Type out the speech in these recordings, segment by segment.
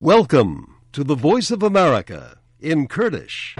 Welcome to the Voice of America in Kurdish.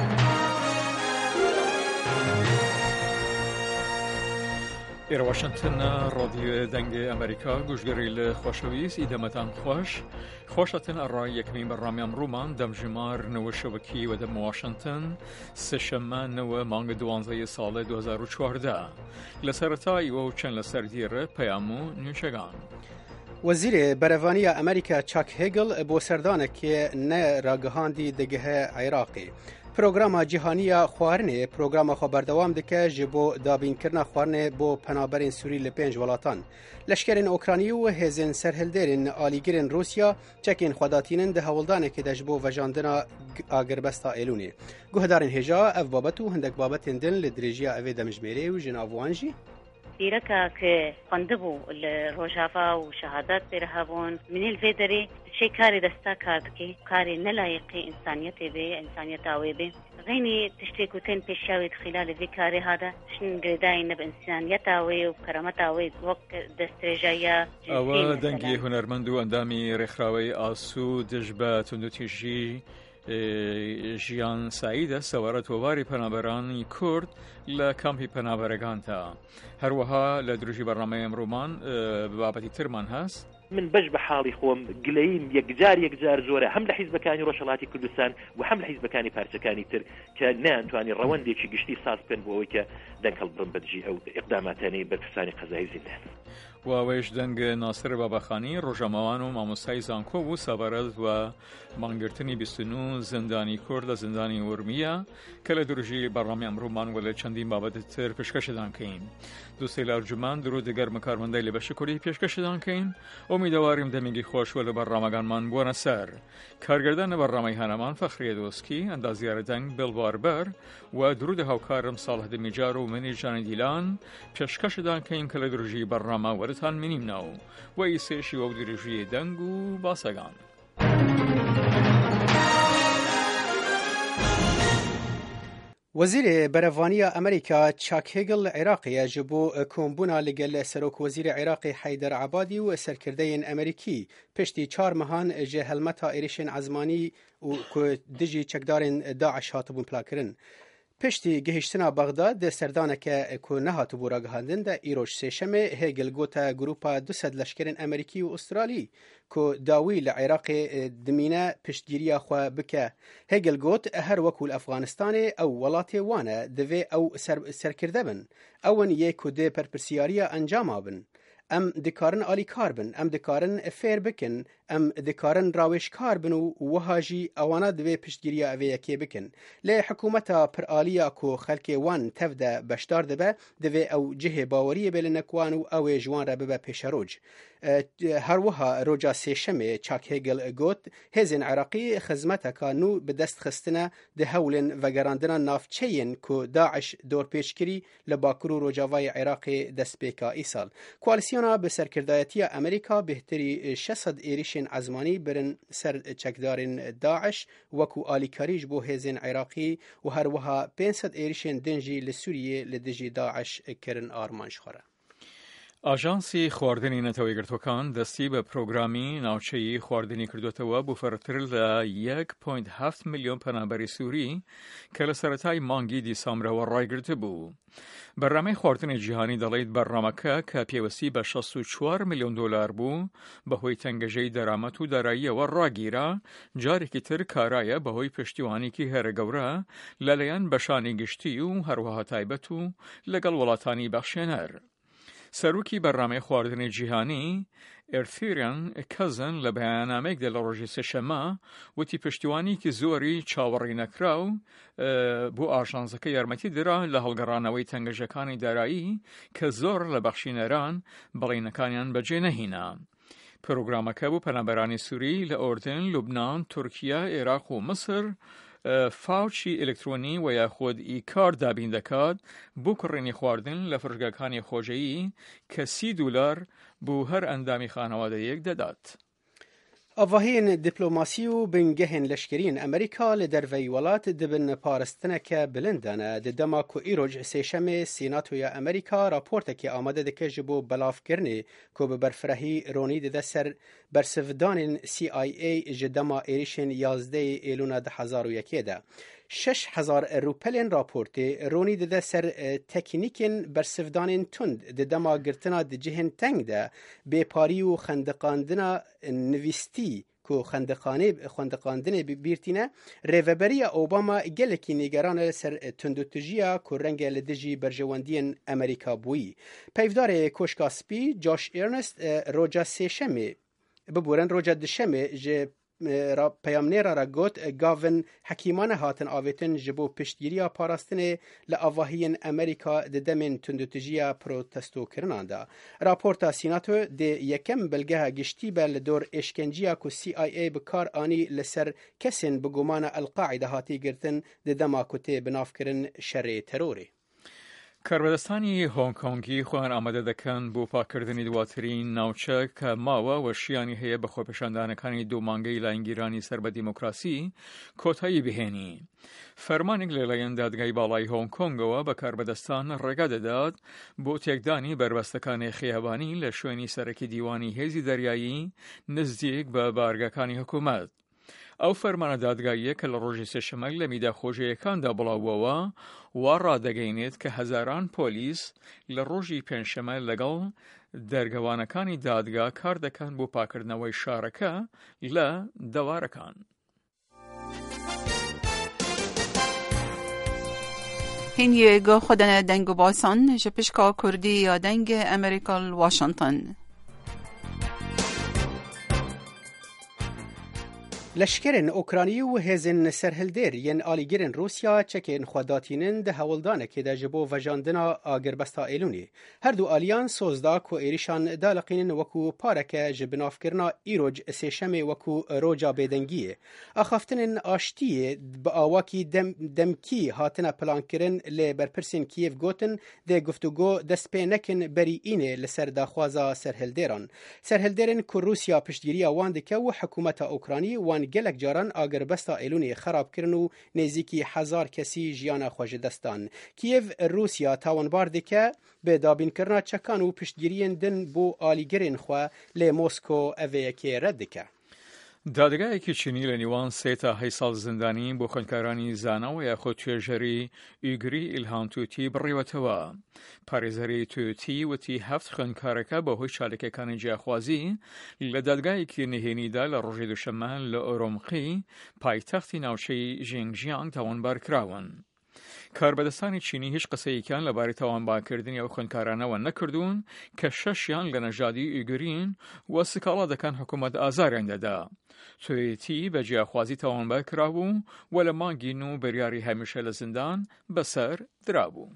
إلى واشنطن راديو دنگ أمريكا گوشگری خوشویس ایدمتان خوشتن الرأي يكمين برنامج رومان دم جمار نو شبكي ودم واشنطن سشما نو مانگ دوانزه سال 2014 لسرتا ایو چن لسردیر پیامو نیوشگان وزیر برهانی امریکا چاک هیگل بو سردانک نه راگهاندی دگه عراقی پروگرام جهانی خوارنه پروگرام خبردوام دکه جبو دابین کرنا خوارنه بو پنابرین سوری لپنج ولاتان لشکرین اوکراینی و هزین سرهلدرین آلیگرین روسیا چکین خوداتینن ده هولدانه که دجبو وجاندنا آگربستا ایلونی گوهدارین هجا اف بابتو هندک بابتین دن لدریجیا اوی دمجمیره و جناوانجی إيركا كقندبو الروجافا وشهادات إرهابون من الفيدري شيء كاري دستا كاركي كاري نلايقي إنسانيتي بي إنسانيتاوي بي غيني تشتيكوتين بيشاوي خلال ذكاري هذا شن قرداين بإنسانيتاوي وكرامتاوي وقت دستريجايا أوا دنگي هنرمندو اندامي رخراوي آسو دجبا تندوتيجي ژیان سعید سوارت وواری پنابرانی کرد لکامپی پنابرگانتا هروها لدروجی برنامه امرومان بابتی ترمان هست من بجب حالي خوم قليم يقجار زورة هم لحزب كاني روشلاتي كردستان وهم لحزب كاني بارسكاني تر كنان تواني روان ديكي قشتي ساس بن بويك دنك البرم بدجي او اقداماتاني بتفساني قزاي زندان وویش دنگ ناصر باباخانی روژاموان و ماموسای زانکو و سوارد و مانگرتنی 29 زندانی کرد زندانی ورمیا که لدروجی برنامه امرومان ولی چندین بابت تر پیشکش دان کین دوستی لارجمان درو دگر مکارمنده لبش کلی پیشکش دان کین امیدواریم دمیگی خوش ولی برنامه‌گان من بونا سر کارگردان برنامه هنمان فخری دوسکی اندازیار دنگ بلواربر و درود هاوکارم صالح دمیجار و منی جان دیلان پیشکش دان کین که لدروجی برنامه ورتان منیم ناو و ایسیشی و دروجی دنگ و باسگان وزیر برهانی امریکا چاک هیگل عراقی جبو کومبونا لگل سروک وزیر عراقی حیدر عبادی و سرکردین امریکی پشتی 4 مهان جهلمتا ایریشن عزمانی و دجی چکدارین داعش هاتبون پلاکرن پشتی گهشتنا بغداد ده سردانک کو نهاتو بورا گهاندن ده ایروش سیشمه هیگل گوتا گروپا 200 لشکرین امریکی و استرالی کو داوی لعراق دمینه پشتگیری خو بکه هیگل گوت هر وکول افغانستان او ولات وانه دوی او سرکرده بن اون یکو ده پرپرسیاریا انجام بن ام دکارن آلی کار بن ام دکارن فیر بکن ام دکارن راوش کار بن و وهاجی اوانا دوی پشتگیری اوی یکی بکن لی حکومتا پر آلیا کو خلک وان تفده بشدار دبه دوی او جه باوری بلنکوان و او جوان را ببه پیشروج هر وها روجا سیشمه چاک هیگل گوت هزین عراقی خزمتا کانو به دست خستنه ده هولن و گراندنا نافچین کو داعش دور پیشکری لباکرو روجاوای عراقی دست بیکا ایسال کوالسیونا به سرکردایتی امریکا بهتری 600 ایریشن عزمانی برن سر چکدارن داعش وکو آلیکاریج بو هزین عراقی و هر وها 500 ایریشن دنجی لسوریه لدجی داعش کرن آرمانش خوره ئاژانسی خواردنی نەتەوەی گرتوەکان دەستی بە پرۆگرامی ناوچەیی خواردنی کردوتەوە بۆ فەرتر لە 1.7 میلیۆن پەنابەری سووری کە لە سەرەتای مانگی دیسامبرەوە ڕایگرتە بوو. بەرنامەی خواردنی جیهانی دەڵێت بەرنامەکە کە پێوەستی بە 64 میلیۆن دۆلار بوو بەهۆی تەنگەژەی دەرامەت و داراییەوە ڕاگیرا جارێکی تر کارایە بەهۆی پشتیوانێکی هێرە گەورە لەلایەن بەشانی گشتی و هەروەها تایبەت و لەگەڵ وڵاتانی بەخشێنەر. سەرۆکی بەرنامەی خواردنی جیهانی ئێرتیریان کەزن لە بەیاننامەیەکدا لە ڕۆژی سێشەممە وتی پشتیوانێکی زۆری چاوەڕێی نەکراو بۆ ئاژانسەکە یارمەتی درا لە هەڵگەڕانەوەی تەنگەژەکانی دارایی کە زۆر لە بەخشینەران بەڵینەکانیان بەجێ نەهێنا. پرۆگرامەکە بۆ پەنابەرانی سووری لە ئۆردن، لوبنان، تورکیا، عێراق و مەسر فاوچی ئلکترۆنی و یاخود ئیکار دابین دەکات بۆ کڕینی خواردن لە فرۆشگاکانی خۆشەوی کە $30 بۆ هەر ئەندامی خانەوادەیەک دەدات. آواهین دیپلماسی و بنگهن لشکرین امریکا لدروی ولات دبن پارستنک بلندانه دما کو ایروج سیشم سیناتوی امریکا راپورت که آماده دکه جبو بلاف کرنی کو به برفرهی رونی ده سر برسفدان CIA جدما ایریشن 11 ایلونا 2001 ده 6,000 روپلین راپورتی رونی ده سر تکنیکن برسفدان تند ده دما گرتنا ده جهن تنگ ده بپاری و خندقاندنا نویستی که خندقاندن بیرتینه ریوبری اوباما گلکی نگران سر تندوتجیا که رنگ لدجی برجواندین امریکا بویی. پیفدار کوشکاسپی جاش ایرنست روجا سیشمی ببورن روجا دشمی جه پیامنیرا را گوت گاون حکیمان هاتن آویتن جبو پشتگیریا پاراستن لآواهین امریکا ده دمین تندوتجیا پروتستو کرنان دا. راپورتا سیناتو ده یکم بلگه گشتی بل دور اشکنجیا که CIA بکار آنی لسر کسین بگومان القاعده هاتی گرتن ده دما کتی بناف کرن شر تروری. کاربەدەستانی هۆنگ کۆنگی خۆیان ئامادە دەکەن بۆ پاکردنی دواترین ناوچە کە ماوە و شیانی هەیە بە خۆپێشاندانەکانی دوو مانگەی لاینگیرانی سەر بە دیموکراسی کۆتایی بهێنی. فەرمانێک لەلایەن دادگای باڵای هۆنگ کۆنگەوە بە کاربەدەستان ڕێگا دەدات بۆ تێکدانی بربەستەکانی خیابانی لە شوێنی سەرەکی دیوانی هێزی دەریایی نزدیک بە بارگەکانی حکوومەت. ئەو فەرمانە دادگاییە کە لە ڕۆژی سێشەمە لە میدا خۆشیەکاندا بڵاوبووەوە وا ڕادەگەیەنێت کە هەزاران پۆلیس لە ڕۆژی پێنجشەمە لەگەڵ دەرگەوانەکانی دادگا کار دەکەن بۆ پاکردنەوەی شارەکە لە دەوارەکان. هین یگو خودن دنگ باسان جپشکا کردی یا دنگ امریکا واشنطن. لشکرین اوکراینی و هزین سرهلدر ین آلیگرین روسیا چکین خوداتینن ده هولدانه که ده جبو وجاندنا آگربستا ایلونی. هر دو آلیان سوزدا کو ایریشان دالقینن وکو پارکه جبناف کرنا ایروج سیشم وکو روجا بیدنگیه. اخافتنن آشتیه با آواکی دمکی هاتنا پلان کرن لی برپرسین کیف گوتن ده گفتگو دست پی نکن بری اینه لسر داخوازا سرهلدران. سرهلدرن که روسیا پشتگیری واندکه و حکومت اوکراینی وان گلک جاران آگربستا ایلونی خراب کرن و نزدیکی 1000 کسی جیانا خوش دستان. کیف روسیا تاوانبار دکه به دابین کرنا چکان و پشتگیرین دن بو آلیگرین خوا لی موسکو اوه که رد دکه. دادگایەکی چینی لە نیوان 3 تا 8 ساڵ زیندانی بۆ خوێندکارانی زانەوە یاخود توێژەری ئیگری ئیلهام توتی بڕیوەتەوە. پارێزەری توتی وتی 7 خوێندکارەکە بەهۆی چالکەکانی جیاخوازی لە دادگایەکی نهێنیدا لە ڕۆژی دووشەممە لە ئۆرۆمقی پایتەختی ناوچەی ژینگجیانگ تاوانبار کراون. کاربەدەستانی چینی هیچ قسەیەکیان لەبارەی تاوانبارکردنی ئەو خوێندکارانەوە نەکردوون کە 6یان لە نەژادی ئیگرین و سکاڵا دەکەن حکوومەت ئازاریان دەدا. توێتی بە جیاخوازی تاوانبار کرابوو و لە مانگی 9 بەریاری هەمیشە لە زیندان بەسەر درابوو.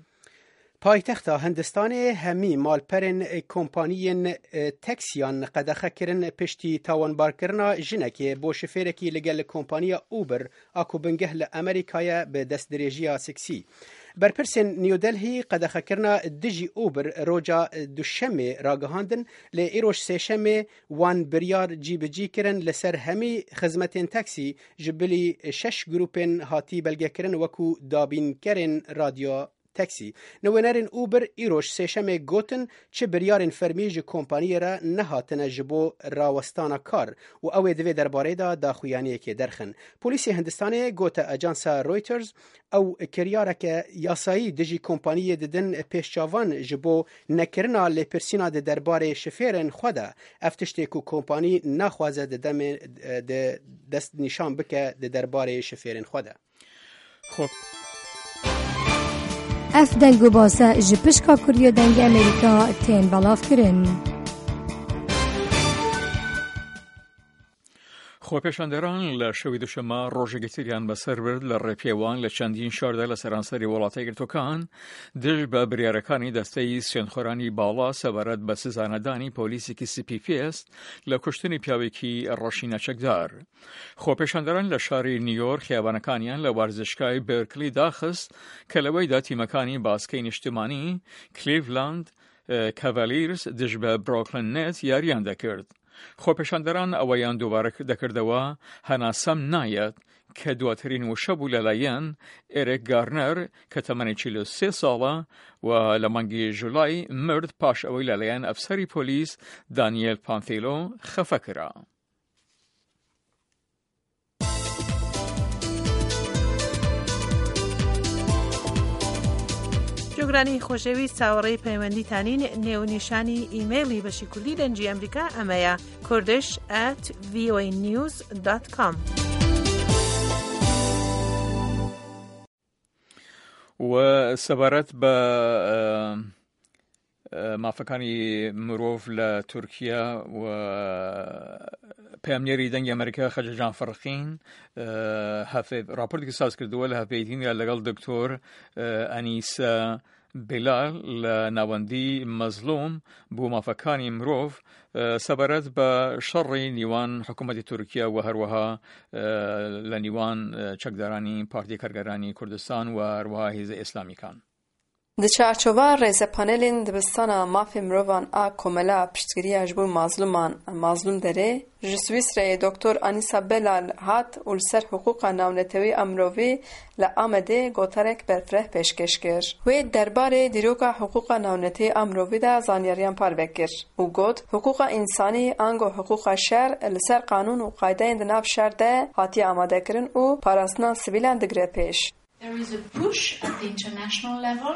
پایتخت هندستان همی مالپرین کمپانیین تکسیان قدخه کرن پشتی تاوانبار کرنا جنکی بو شفیرکی لگل کمپانیا اوبر اکو بنگه لامریکای به دست درجی سکسی. برپرسن نیودلهی قدخه کرنا دجی اوبر روجا دوشمه راگهاندن لی ایروش سیشمه وان بریار جی بجی کرن لسر همی خدمتین تکسی جبلی 6 گروپین هاتی بلگه کرن وکو دابین کرن رادیو تاکسی. نوینرین اوبر ایروش سیشم گوتن چه بریارین فرمی جی کمپانی را نهاتن جبو راوستانا کار و اوی دوی درباره دا خویانی که درخن. پولیس هندستانی گوت اجانس رویترز او کریاره که یاسایی دجی کمپانی ددن پیشچاوان جبو نکرنا لی پرسینا ده درباره شفیرن خوده افتشتی که کمپانی نخوازه ده دست نشان بکه ده درباره شفیرن خوده. خب اف دنگو باسه جپشکا کریو دنگ امریکا تین بلاف کرن. خۆپێشاندەران لە شەوی دووشەممە ڕۆژێکتریان بەسەر برد لە ڕێپێوان لە چەندین شاردا لە سەرانسەری وڵاتە یەکگرتووەکان دژ بە بریارەکانی دەستەی سوێندخۆرانی باڵا سەبارەت بە سزانەدانی پۆلیسێکی CPPS لە کوشتنی پیاوێکی ڕەشی نەچەکدار. خۆپێشاندەران لە شاری نیویۆرک خیابانەکانیان لە وارزشگای بێرکلی داخست کە لەوەیدا تیمەکانی باسکەی نیشتیمانی کلیڤلاند کاڤالیرز دژ بە بروکلین نێت یاریان دەکرد. خۆپێشاندەران ئەوەیان دووبارە دەکردەوە هەناسەم نایەت کە دواترین وشە بوو لەلایەن ئێرێک گارنەر کە تەمەنی 43 ساڵە و لە مانگی ژولای مرد پاش ئەوەی لەلایەن ئەفسەری پۆلیس دانیێل پانتیلۆ خەفە کرا. شنوگرانی خوشویست ساوری پیوندی تانین نیونیشانی ایمیلی بشی کلی دنجی امریکا امیا kurdish@voanews.com. وسەبارەت بە مافەکانی مرۆڤ لە تورکیا و پامنێری دەنگی ئەمریکا خەجەجان فەرقین راپۆرتێکی ساز کردووە لە هەفەیەتیندا لەگەڵ دکتۆر ئەنیسە بلال لە ناوەندی مەزلوم بۆ مافەکانی مرۆڤ سەبارەت بە شەڕی نیوان حکوومەتی تورکیا و هەروەها لە نیوان چەکدارانی پارتی کارگەرانی کوردستان و هەروەها هێزە ئیسلامیکان. Di çarçova rêzepanelên dibistana mafê mirovan a komela piştgiriya ji bo mazlûm derê ji Swîsreyê Dr. Anisa Belal hat û li ser hiqûqa navnetewî a mirovî li Amedê gotarek berfireh pêşkêş kir. Wê derbarê dîroka hiqûqa navnetê a mirovî de zanyariyan parve kir û got hiqûqa însanî ango hiqûqa şer li ser qanûn û qaydeyên di nav şer de hatiye amadekirin û parastina sivîlan digire pêş. There is a push at the international level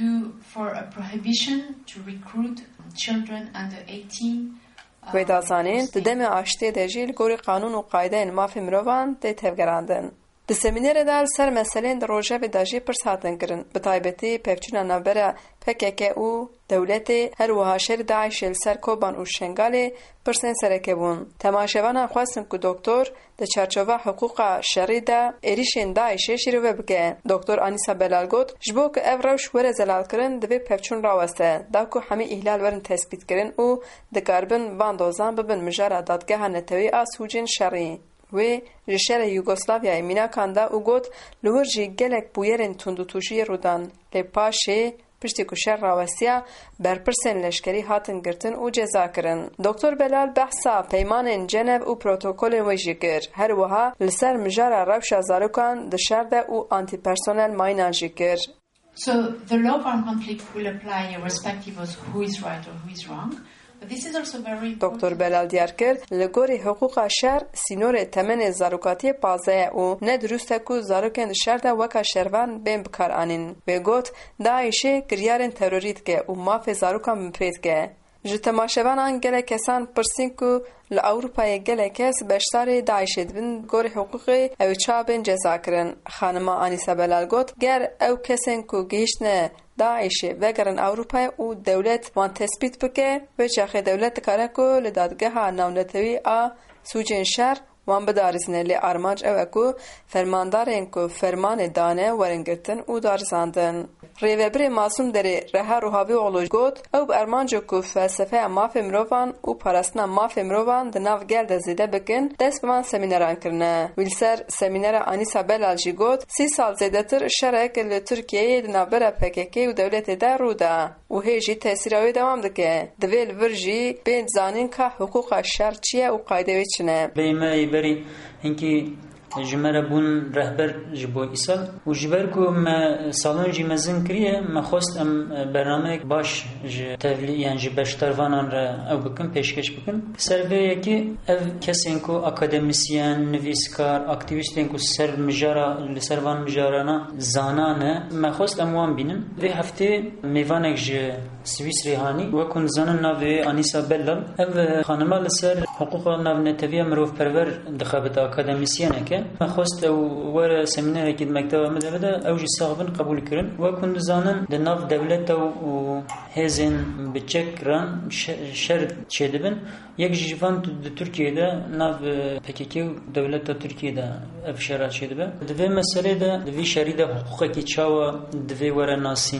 for a prohibition to recruit children under 18. Wê dazanîn di demê aştê de jî li gorî qanûn û qaydeyên mafê mirovan tê tevgerandin. Di semînerê de li ser meselên di rojevê de jî pirs hatin kirin. Bi taybetî pevçûna navbera PKK û dewletê her wiha şerê Daişê li ser Koban û Şengalê pirsên sereke bûn. Temaşevanan xwestin ku doktor di çarçova hiqûqa şerî de êrişên Daişê şîrove bike. Dr. Anisa Belal got ji bo ku ev rewş were zelalkirin divê pevçûn raweste da ku hemî îhlal werin tespîtkirin û dikaribin van dozan bibin mijara dadgeha netewî a sûcên şerî. Wê ji şerê Yugoslavyayê mînakan da û got li wir jî gelek bûyerên tundutûjiyê rûdan. Lê paşê piştî ku şer rawestiya berpirsên leşkerî hatin girtin û ceza kirin. Dr. Belal behsa peymanên Cenev û protokolên wê jî kir. Her wiha li ser mijara rewşa zarokan di şer de û antipersonel mayînan jî kir. So the law of armed conflict will apply irrespective of who is right or who is wrong. But this is also very important. Dr. Belal diyar kir li gorî hiqûqa şer sînorê temenê zarokatiyê pazeye û ne durust e ku zarokên di şer de weka şervan bên bikar anîn. Wê got Daişê kiryarên terorî dike û mafê zarokan bin pê dike. Ji temaşevanan gelek kesan pirsîn ku li Ewropayê gelek kes beşdarê Daişê dibin gorî hiqûqê ew çabên ceza kirin. Xanima Anisa Belal got ger ew kesên ku gihîştine Daişê vegerin Ewropayê û dewlet wan tespît bike wê çaxê dewlet dikare ku li dadgeha navnetewî a sûcên şer wan bidarizîne lê armanc ew e ku fermandarên ku fermanê dane werin girtin û darizandin. Rêvebirê Masûm Derê Reha Ruhavîoğlu got ew bi ermanca ku felsefeya mafê mirovan û parastina mafê mirovan di nav gel de zêde bikin dest bi van semîneran kirine. Wî li ser semînera Anisa Belal jî got 30 sal zêdetir şerek li Tirkiyeyê di navbera PKK û dewletê de rû da û hê jî tesîra wê dewam dike. Divê li vir jî bên zanîn ka hiqûqa şer çi ye û qaydê wê çi ne. Berî hinkî ji me re bûn rehber ji bo îsal û ji ber ku me salon jî mezin kiriye me xwest em bernameyek baş ji tevlî ji beşdarvanan re ew bikin pêşkeş bikin. Ser vê yekî ev kesên ku akademisyen, nivîskar, aktivîstên ku ser mijara li ser van mijarana zanan e me xwest em wan bînin. Vê heftê mêvanek ji Swîsrê hanî wekû nizanin navê Anisa Belal ev xanima li ser hiqûqa navneteviya mirovperver dixebite akademisyenek e. Me xwest ew were semînerekî di mekteba me de ew jî sax bin qebûl kirin. Wekû dizanin di nav dewleta û hêzên biçek ran şer çêdibin. Yek ji van di Tirkiyeyê nav PKK û dewleta Tirkiyeyê ev şera çêdibe. Di vê meselê de di vî şerî de hiqûqekî çawa divê were nasîn.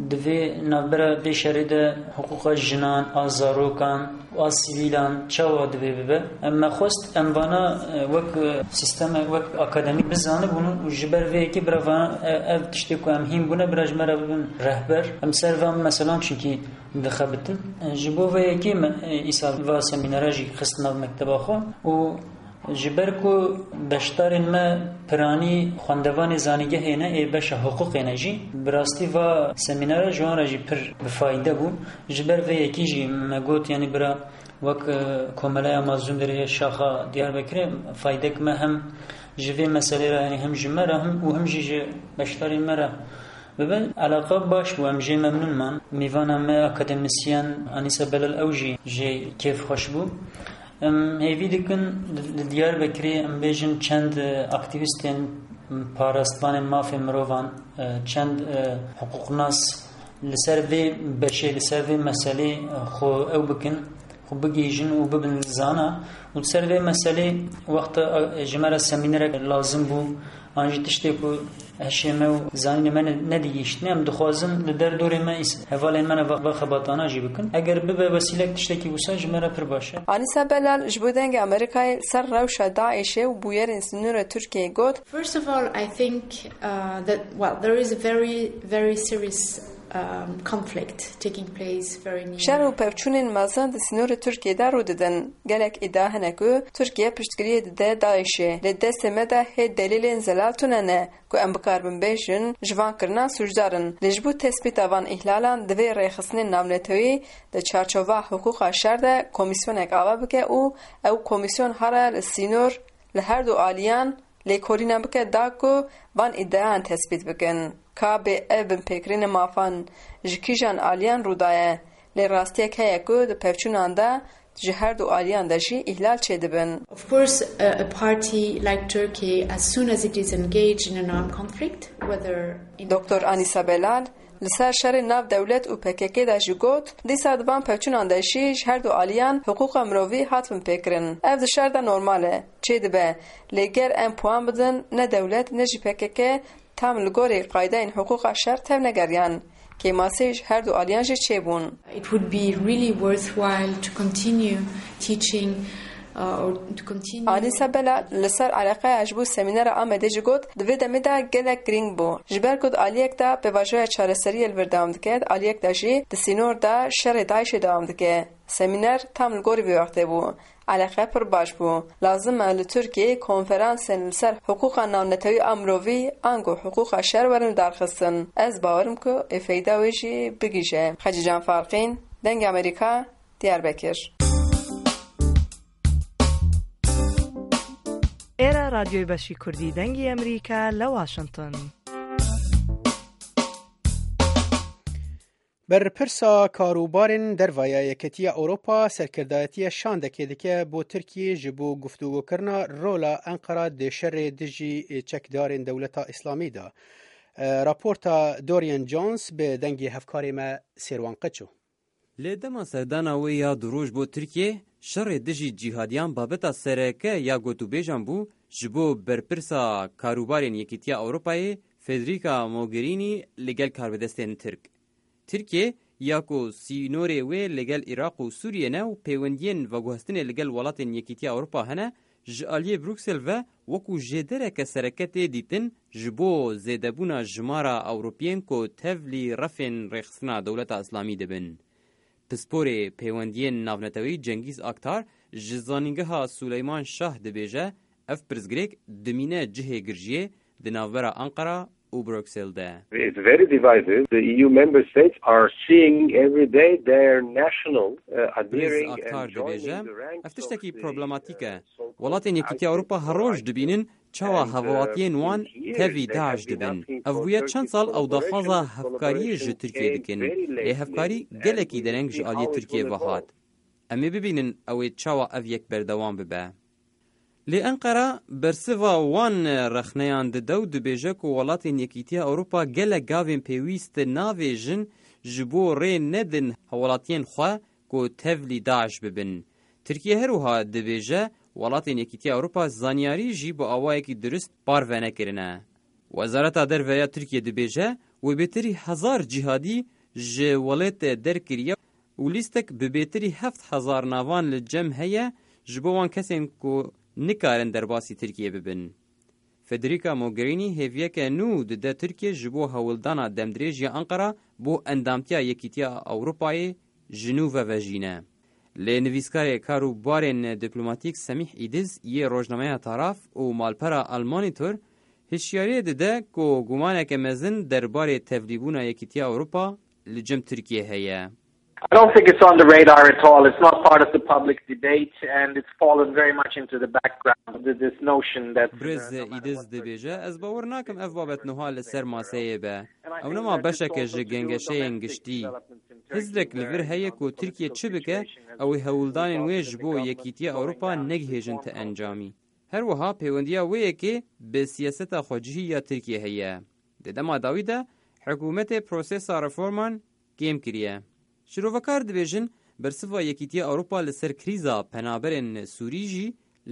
Divê navbera vê şerê de hiqûqa jinan, a zarokan û a sivîlan çawa divê bibe. Em me xwest em vana wek sîsteme wek akademîk bizanibûn û ji ber vê yekê bira ev tiştê ku em hîn bûne bira ji me re bibin rehber. Em ser van meselan çinkî dixebitin. Ji bo vê yekê me îsal va semînera jî xist nav mekteba xwe û ji ber ku beşdarên me piranî xwendevanê zanîgehê ne ê beşa hiqûqê ne jî bi rastî va semînera ji wan re jî pir bi fayde bû. Ji ber vê yekî jî me got yanî bira wek Komeleya Mazlûm Derê Şaxa Diyarbekirê faydek me hem ji vê meselê re hem ji me re û hem jî ji beşdarên me re ببین علاقه باش و امجی ممنون من میوانم اکادمیسیان آنیسا بلال اوجی جی کیف خوش بو هیوی دکن دیار بکری ام بیجن چند اکتیویستین پاراستوان مافی مروان چند حقوق ناس لسر وی بشه لسر وی مسئله خو او بکن خو بگیجن و ببن زانا و لسر وی مسئله وقت جمعه سمینر لازم بو آنجی تشتی کو هشیمه و زانی من ندیشت نیم دخوازم لدر دوری من حوالین من و خباتانا جی بکن اگر ببه وسیله تشتی کی وسا جمعه پر باشه. آنیسا بلال جبودنگ امریکای سر روش داعش و بویر سنور ترکیه گفت. First of all, I think that there is a very serious conflict taking place very near. شر و پفچونین مازن د سنور ترکیه دا رو ددن گلک ادعا هنکو ترکیه پشتگیری ده داعشه لده سمده هی دلیل انزلالتونه نه که ام بکاربن بیشن جوان کرنا سوجدارن لجبو تثبیت آوان احلالان دوی ریخصن نامنتوی ده چارچوبه حقوق شر ده کمیسیون اقاوه بکه او کمیسیون هره لسینور لهر دو آلیان لیکورینا بکه دا که وان ادعان تثبیت بکن که به ابن پیکرین مافان جکیجان آلیان رودایه لی راستیه که یکو ده پفچونان ده جهر دو آلیان ده جی احلال چه دبن. Of course, a party like Turkey, as soon as it is engaged in an armed conflict, whether in دکتر آنیسا بلال لسر شر ناو دولت و پککی ده جی گوت دیسا دبان پفچونان ده جی جهر دو آلیان حقوق مروی هاتفن پیکرن. اف ده شر ده نورماله چه دبه لیگر ام پوان بدن نه دولت نه جی پککی تام لگوری قاعده این حقوق شر تم نگریان که ماسیج هر دو آلیانج چه بون. It would be really worthwhile to continue teaching or to continue. آنیسا بلا لسر علاقه اجبو سمینار آمده جگود دوی دمیده گلک گرینگ بو. جبر کد آلیک دا به واجه چارەسەری الوردام دکد آلیک دا جی دسینور دا شر دایش دام دکه. سمینار تام لگوری بیوقته بو. علاقه پر باش بو. لازم ال ترکیه کنفرانس لسر حقوق نامنتوی امروی انگو حقوق شر ورن درخستن. از باورم که افیده ویجی بگیجه. خجیجان فارقین دنگ امریکا دیاربکر. ئێرە رادیۆی بەشی کوردی دەنگی ئەمریکا لە واشنگتن. برپرسا کاروبارن دروایە یەکەتیە ئەوروپا سەرکردایەتیە شاندەکێ دکە بۆ تورکیە ji بۆ گفتوگۆکردنا ڕۆلا ئەنقەرە دێ شەڕێ دژی چەکدارên دەوڵەتە ئیسلامیدا. راپۆرتا دۆریان جۆنس بە دەنگی هەفکارێ مە سێروان قەچوو. لێ دەما سەرداناوەی یا درۆژ بۆ تورکیە شەڕێ دژی جیهادیان بابەتە سەرەکە یا گوتوبێژان بوو ji بۆ بەرپرسا کاروبارên یەکێتیە ئەوروپایê فێدریکا مۆگرینی لەگەل کاربەدەستێن ترک. ترکیە یاکۆ سینۆرێ wê لەگەل عێراق و سووریە ne û پەیوەندیên veguhestinê لەگەل welatên yekîtiya Ewropa hene ji aliyê Bruxelles ve wekû jêdereke sereketê dîtin ji bo zêdebûna jimara Ewropiyên ku tevlî refên rêxistina dewleta Îslamî dibin. Pisporê pêwendiyên navnetewî Cengiz Aktar ji zanîngeha Suleyman Şah dibêje ev pirsgirêk dimîne cihê girjiyê di navbera Ankara û Bruxelles de. It's very divisive. The EU member states are seeing every day their national adhering and joining the ranks ev tiştekî problematîk e. Welatên Yekîtiya Ewropa her roj dibînin çawa hevalatiyen wan tevî Daeş dibin. Ev bûye çend sal ew daxwaza hevkariyê ji Tirkiye dikin. Lê hevkarî gelekî dereng ji aliyê Tirkiye ve hat. Em ê bibînin ew ê çawa ev yek berdewam bibe. Lê Enqera bersiva wan rexneyan dide û dibêje ku welatên Yekîtiya Ewropa gelek gavên pêwîst navêjin ji bo rê nedin hewalatiyên xwe ku tevlî Daeş bibin. Tirkiye her wiha dibêje welatên Yekîtiya Ewropa zanyarî jî bi awayekî durist parve nekirine. Wezareta Derve ya Tirkiye dibêje wê bêtirî 1000 cihadî ji welatê derkiriye û lîstek bi bêtirî 7000 navan li cem heye ji bo wan kesên ku nikarin derbasî Tirkiye bibin. Federica Mogherini hêviyeke nû dide Tirkiye ji bo hewildana demdirêjiya Ankara bo endamtiya Yekîtiya Ewropayê ji nû ve vejîne. Lê nivîskarê karûbarên dîplomatîk Semîh İdiz yê rojnameya Taraf û malpera Almonitor hişyariyê dide ku gumaneke mezin derbarê tevlîbûna Yekîtiya Ewropa li cem Tirkiye heye. I don't think it's on the radar at all. It's not part of the public debate, and it's fallen very much into the background. This notion that برز ایدز دبیجه از باور ناکم اف بابت نها لسر ماسیه به او نما بشک جگنگشه انگشتی هزرک لور هیا کو ترکیه چه بکه او هولدان ویج بو یکیتی اروپا نگهجن تا انجامی هر وها پیوندیا وی که به سیاست خودجی یا ترکیه هیا دما داویده حکومت پروسس رفورمان گیم کریه شروفکار دبیجن برسوا یکیتی اروپا لسر کریزا پنابرن سوریجی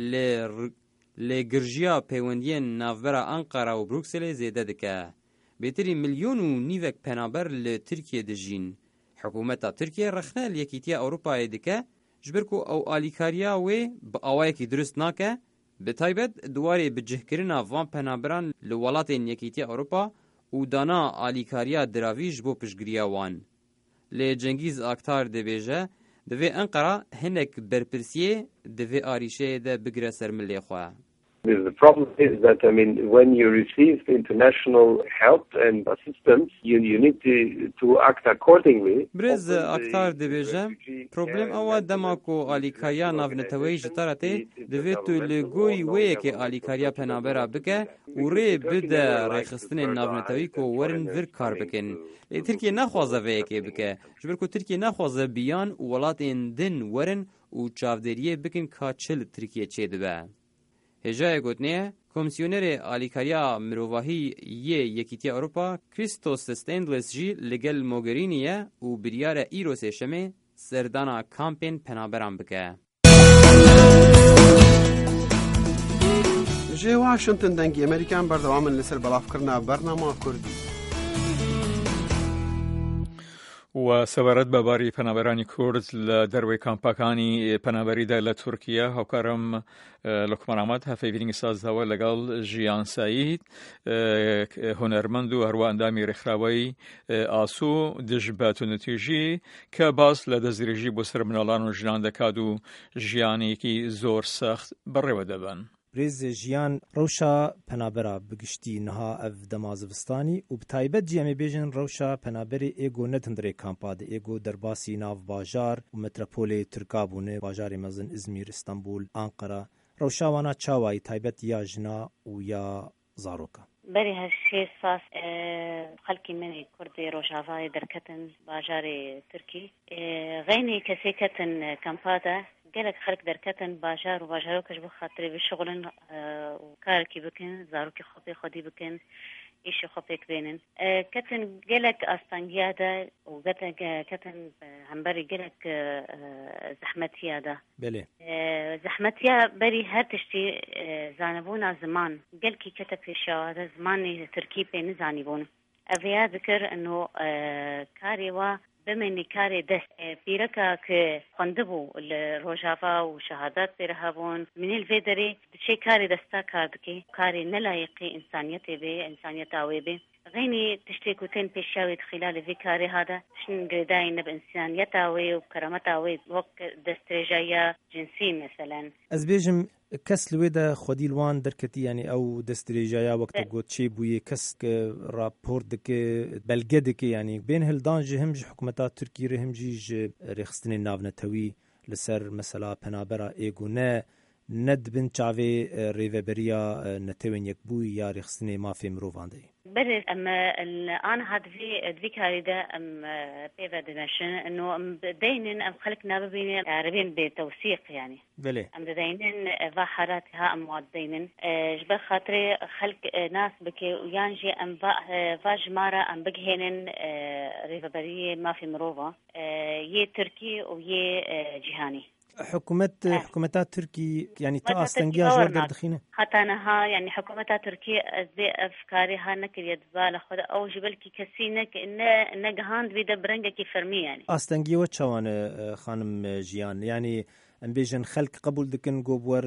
لگرجیا پیوندی ناوبرا انقره و بروکسل زیده دکه بهتری میلیون و نیوک پنابر لترکیه دجین حکومت ترکیه رخنه لیکیتی اروپا دکه جبرکو او آلیکاریا وی با آوایی که درست ناکه به تایبت دواری بجهکرنا وان پنابران لولات یکیتی اروپا و دانا آلیکاریا دراویج بو پشگریا وان لی جنگیز اکتار دبیجه دوی انقره هنک برپرسیه دوی آریشه ده بگره سرملی خواه. The problem is that, when you receive international help and assistance, you need to act accordingly. برز اکتار دبیجه پروبلم اوا دماکو آلیکاریا ناونتوی جتارته دوی تو لگوری وی که آلیکاریا پنابرا بکه و ری بده ریخستن ناونتوی که ورن ور کار بکن. ترکیه نخوازه وی که بکه جبر که ترکیه نخوازه بیان ولات دن ورن و چاودریه بکن که چل ترکیه چه دبه. هجای گوتنه کمیسیونر آلیکاریا مروواهی یکیتی اروپا کریستوس ستندلس جی لگل موگرینیه و بریار ایروس شمه سردانا کامپین پنابران بکه. جه واشنطن دنگی امریکان بردوام لسر بلاف کرنا برنامه کردی. و سەبارەت بە باری پەنابەرانی کورد لە دەروی کامپاکانی پەنابەریدا لە تورکیا هاوکارم لوکمان ئەحمەد هەفەیبینی سازداوە لەگەڵ ژیان سعید هونەرمەند و هەروە ئەندامی ڕێکخراوەی ئاسوو دژ بە تونەتیژی کە باس لە دەستدرێژی بۆ سەر مناڵان و ژنان دەکات و ژیانێکی زۆر سەخت بەڕێوە دەبن. رێز ژیان ڕەوشە پەنابەرە بگشتی نەها ئەv دەمازڤستانی و بتایبەت جیەمێ بێژن ڕەوشە پەنابەری ئێگۆ نەتندرێ کامپادە ئێگۆ دەرباسی ناو باژار و مەترەپۆلێ تورکابوونێ باژارێ مەزن ئیزمیر ئستانبول ئانقەرە ڕەوشاوانە چاوای تایبەت یا ژنا و یا زارۆکە بەری هەشێ ساس خەڵکی منی کوردی ڕۆژاوای دەرکەتن باژارێ تورکی غەینی کەسێکەتن کامپادە gelek xalq derketin bajar û bajarokej bi xatirê bişixulin û karekî bikin, zarokê xwe pê xwedî bikin, îşê xwe pêk bênin. Ketin gelek astangiya de û ketin hemberî gelek zehmetiya de. Zehmetiya berî her tiştî zanebûna ziman. Gelkî kete pêşawa de zimanê Tirkî pê nizanîbûn. Ev ya dikir eno karê wa بمني كاري دست بيركا كخندبو الروجافا وشهادات بيرهابون من الفيدري شي كاري دستا كاردكي كاري نلايقي إنسانيتي بي إنسانيتاوي بي غيني تشتيكوتين بيشاوي خلال في كاري هذا شن قرداين بإنسانيتاوي وكرامتاوي وقت دستريجايا جنسي مثلا أزبيجم کس لویده خودی لوان درکتی یعنی او دستریجایا وقت گوت چی بوی کس که راپورت که بلگه که یعنی بین هلدان جه هم جه حکومتا ترکی ره هم جه رخصتن ناونتوی لسر مثلا پنابرا ایگو ند بن چاوی ریوبریا نتوین یک بوی یا رخصتن مافی مروفانده بله اما انا هدفي كاري ده بيفا دمشن انه داينن ام خلقنا بين عربين بتوثيق يعني بله ام داينن فاحراتها ام معدينن جبر خاطري خلق ناس بكي ويانجي ام فاجمارا ام بجهنن ريفبريه ما في مروفا يه تركي ويه جهاني حكومتات تركي يعني تا استنجيا جور دخينه خطانها يعني حكومتات تركي ازبي افكارها نكر يدبال خد او جبلكي كسينك ان جهاند بيدبرنجا كي فرمي يعني استنجيا وتشوان خانم جيان يعني ام بيجن خلق قبول دكن جوبور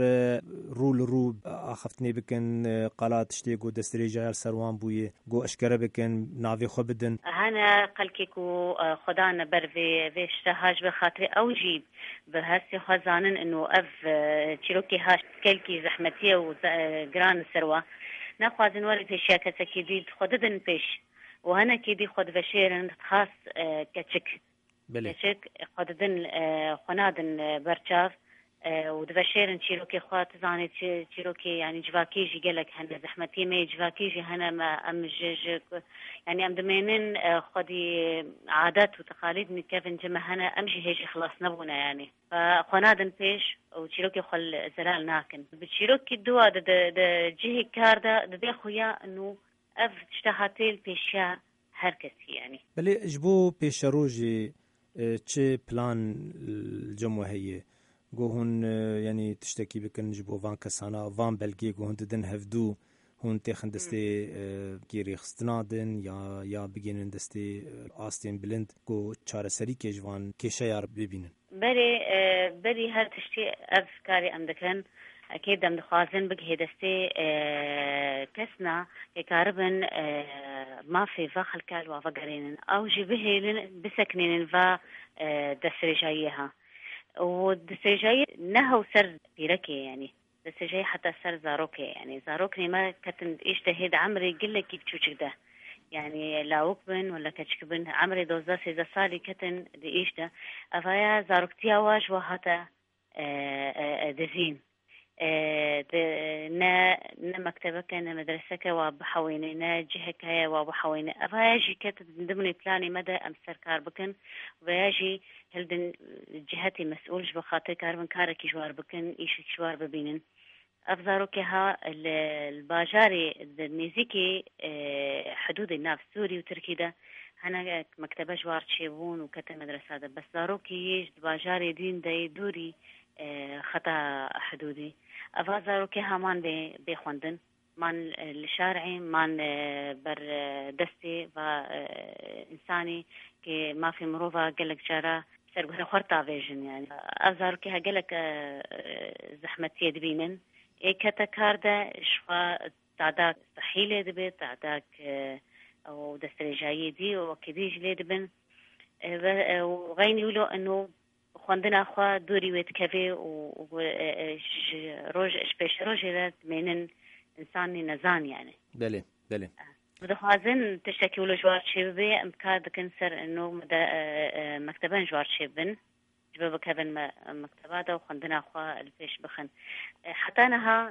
رو اخفتني بكن قالات تشتيقو دستريجا سروان بوي جو اشكره بكن نافي خو بدن انا قلكيكو خدانا برفي في اشتهاج بخاطري او جيب بهسي خزانن انه اف تشيروكي هاش كلكي زحمتيه وجران سروا ناخذن ولي في شاكه كيدي خددن بيش وهنا كيدي خد بشيرن خاص كتشك شك قددن خنادن برچاف ودفشيرن تشيروكي خوات زاني تشيروكي يعني جواكي جي قالك هنا زحمتي ما جواكي جي هنا ما امجج يعني ام دمينن خدي عادات وتقاليد من كيف جمع هنا امشي هيجي خلاص نبونا يعني فخنادن بيش وتشيروكي خل زلال ناكن بتشيروكي دوا د جهي كاردا د خويا انه اف اشتهاتيل بيشا هركسي يعني بلي جبو بيشروجي چه بلان الجمهورية گوهن يعني تشتكي بكن جبو فان كسانا فان بلغي گوهن ددن هفدو هون تخن دستي گيري خستنادن یا بگینن دستي آستين بلند گو چاره سری که جوان کشه یار ببینن بری هر تشتي افکاری ام دکن اكيد ام دخوازن بگه دستي كسنا كاربن ما في فخل كال وفقرين او جبهي بسكنين فا دستريجايها ودستريجاي نهو سر بيركي يعني دستريجاي حتى سر زاروكي يعني زاروكني ما كتن اجتهد عمري قلك كيف ده يعني لاوكبن ولا كتشكبن عمري دوزا سيزا صالي كتن دي ايش ده افايا زاروكتيا واج وهاتا دزين نا مكتبك نا مدرسك وبحويني نا جهك وبحويني افايجي كتب ضمن بلاني مدى امسر كاربكن وياجي هلدن جهتي مسؤول بخاطر كاربن كارك جوار بكن ايش جوار ببينن افزاروك ها الباجاري الميزيكي حدود الناف سوري وتركي ده هنا مكتبه جوار تشيبون وكتب مدرسه ده بس زاروكي يج باجاري دين داي دوري خطا حدودي افازاروكي همان بخوندن من الشارعي من بر دستي و انساني كي ما في مروفه قالك جرا سرغه خرطا فيجن يعني افزاروكي قالك زحمتي دبينن كتا كاردا شفا تعداك صحيله دبي تعداك او دستري جاي دي وكديج لي دبن وغين يقولوا انه خواندنا خوا دوري ويتكفي روج اشبيش روجي منن انساني نزان يعني بله بدخوازن تشتكي ولو جوار شيبي امكاد كنسر انه مكتبان جوار شيبن جبه كابن مكتباته وخواندنا خوا الفيش بخن حتى انها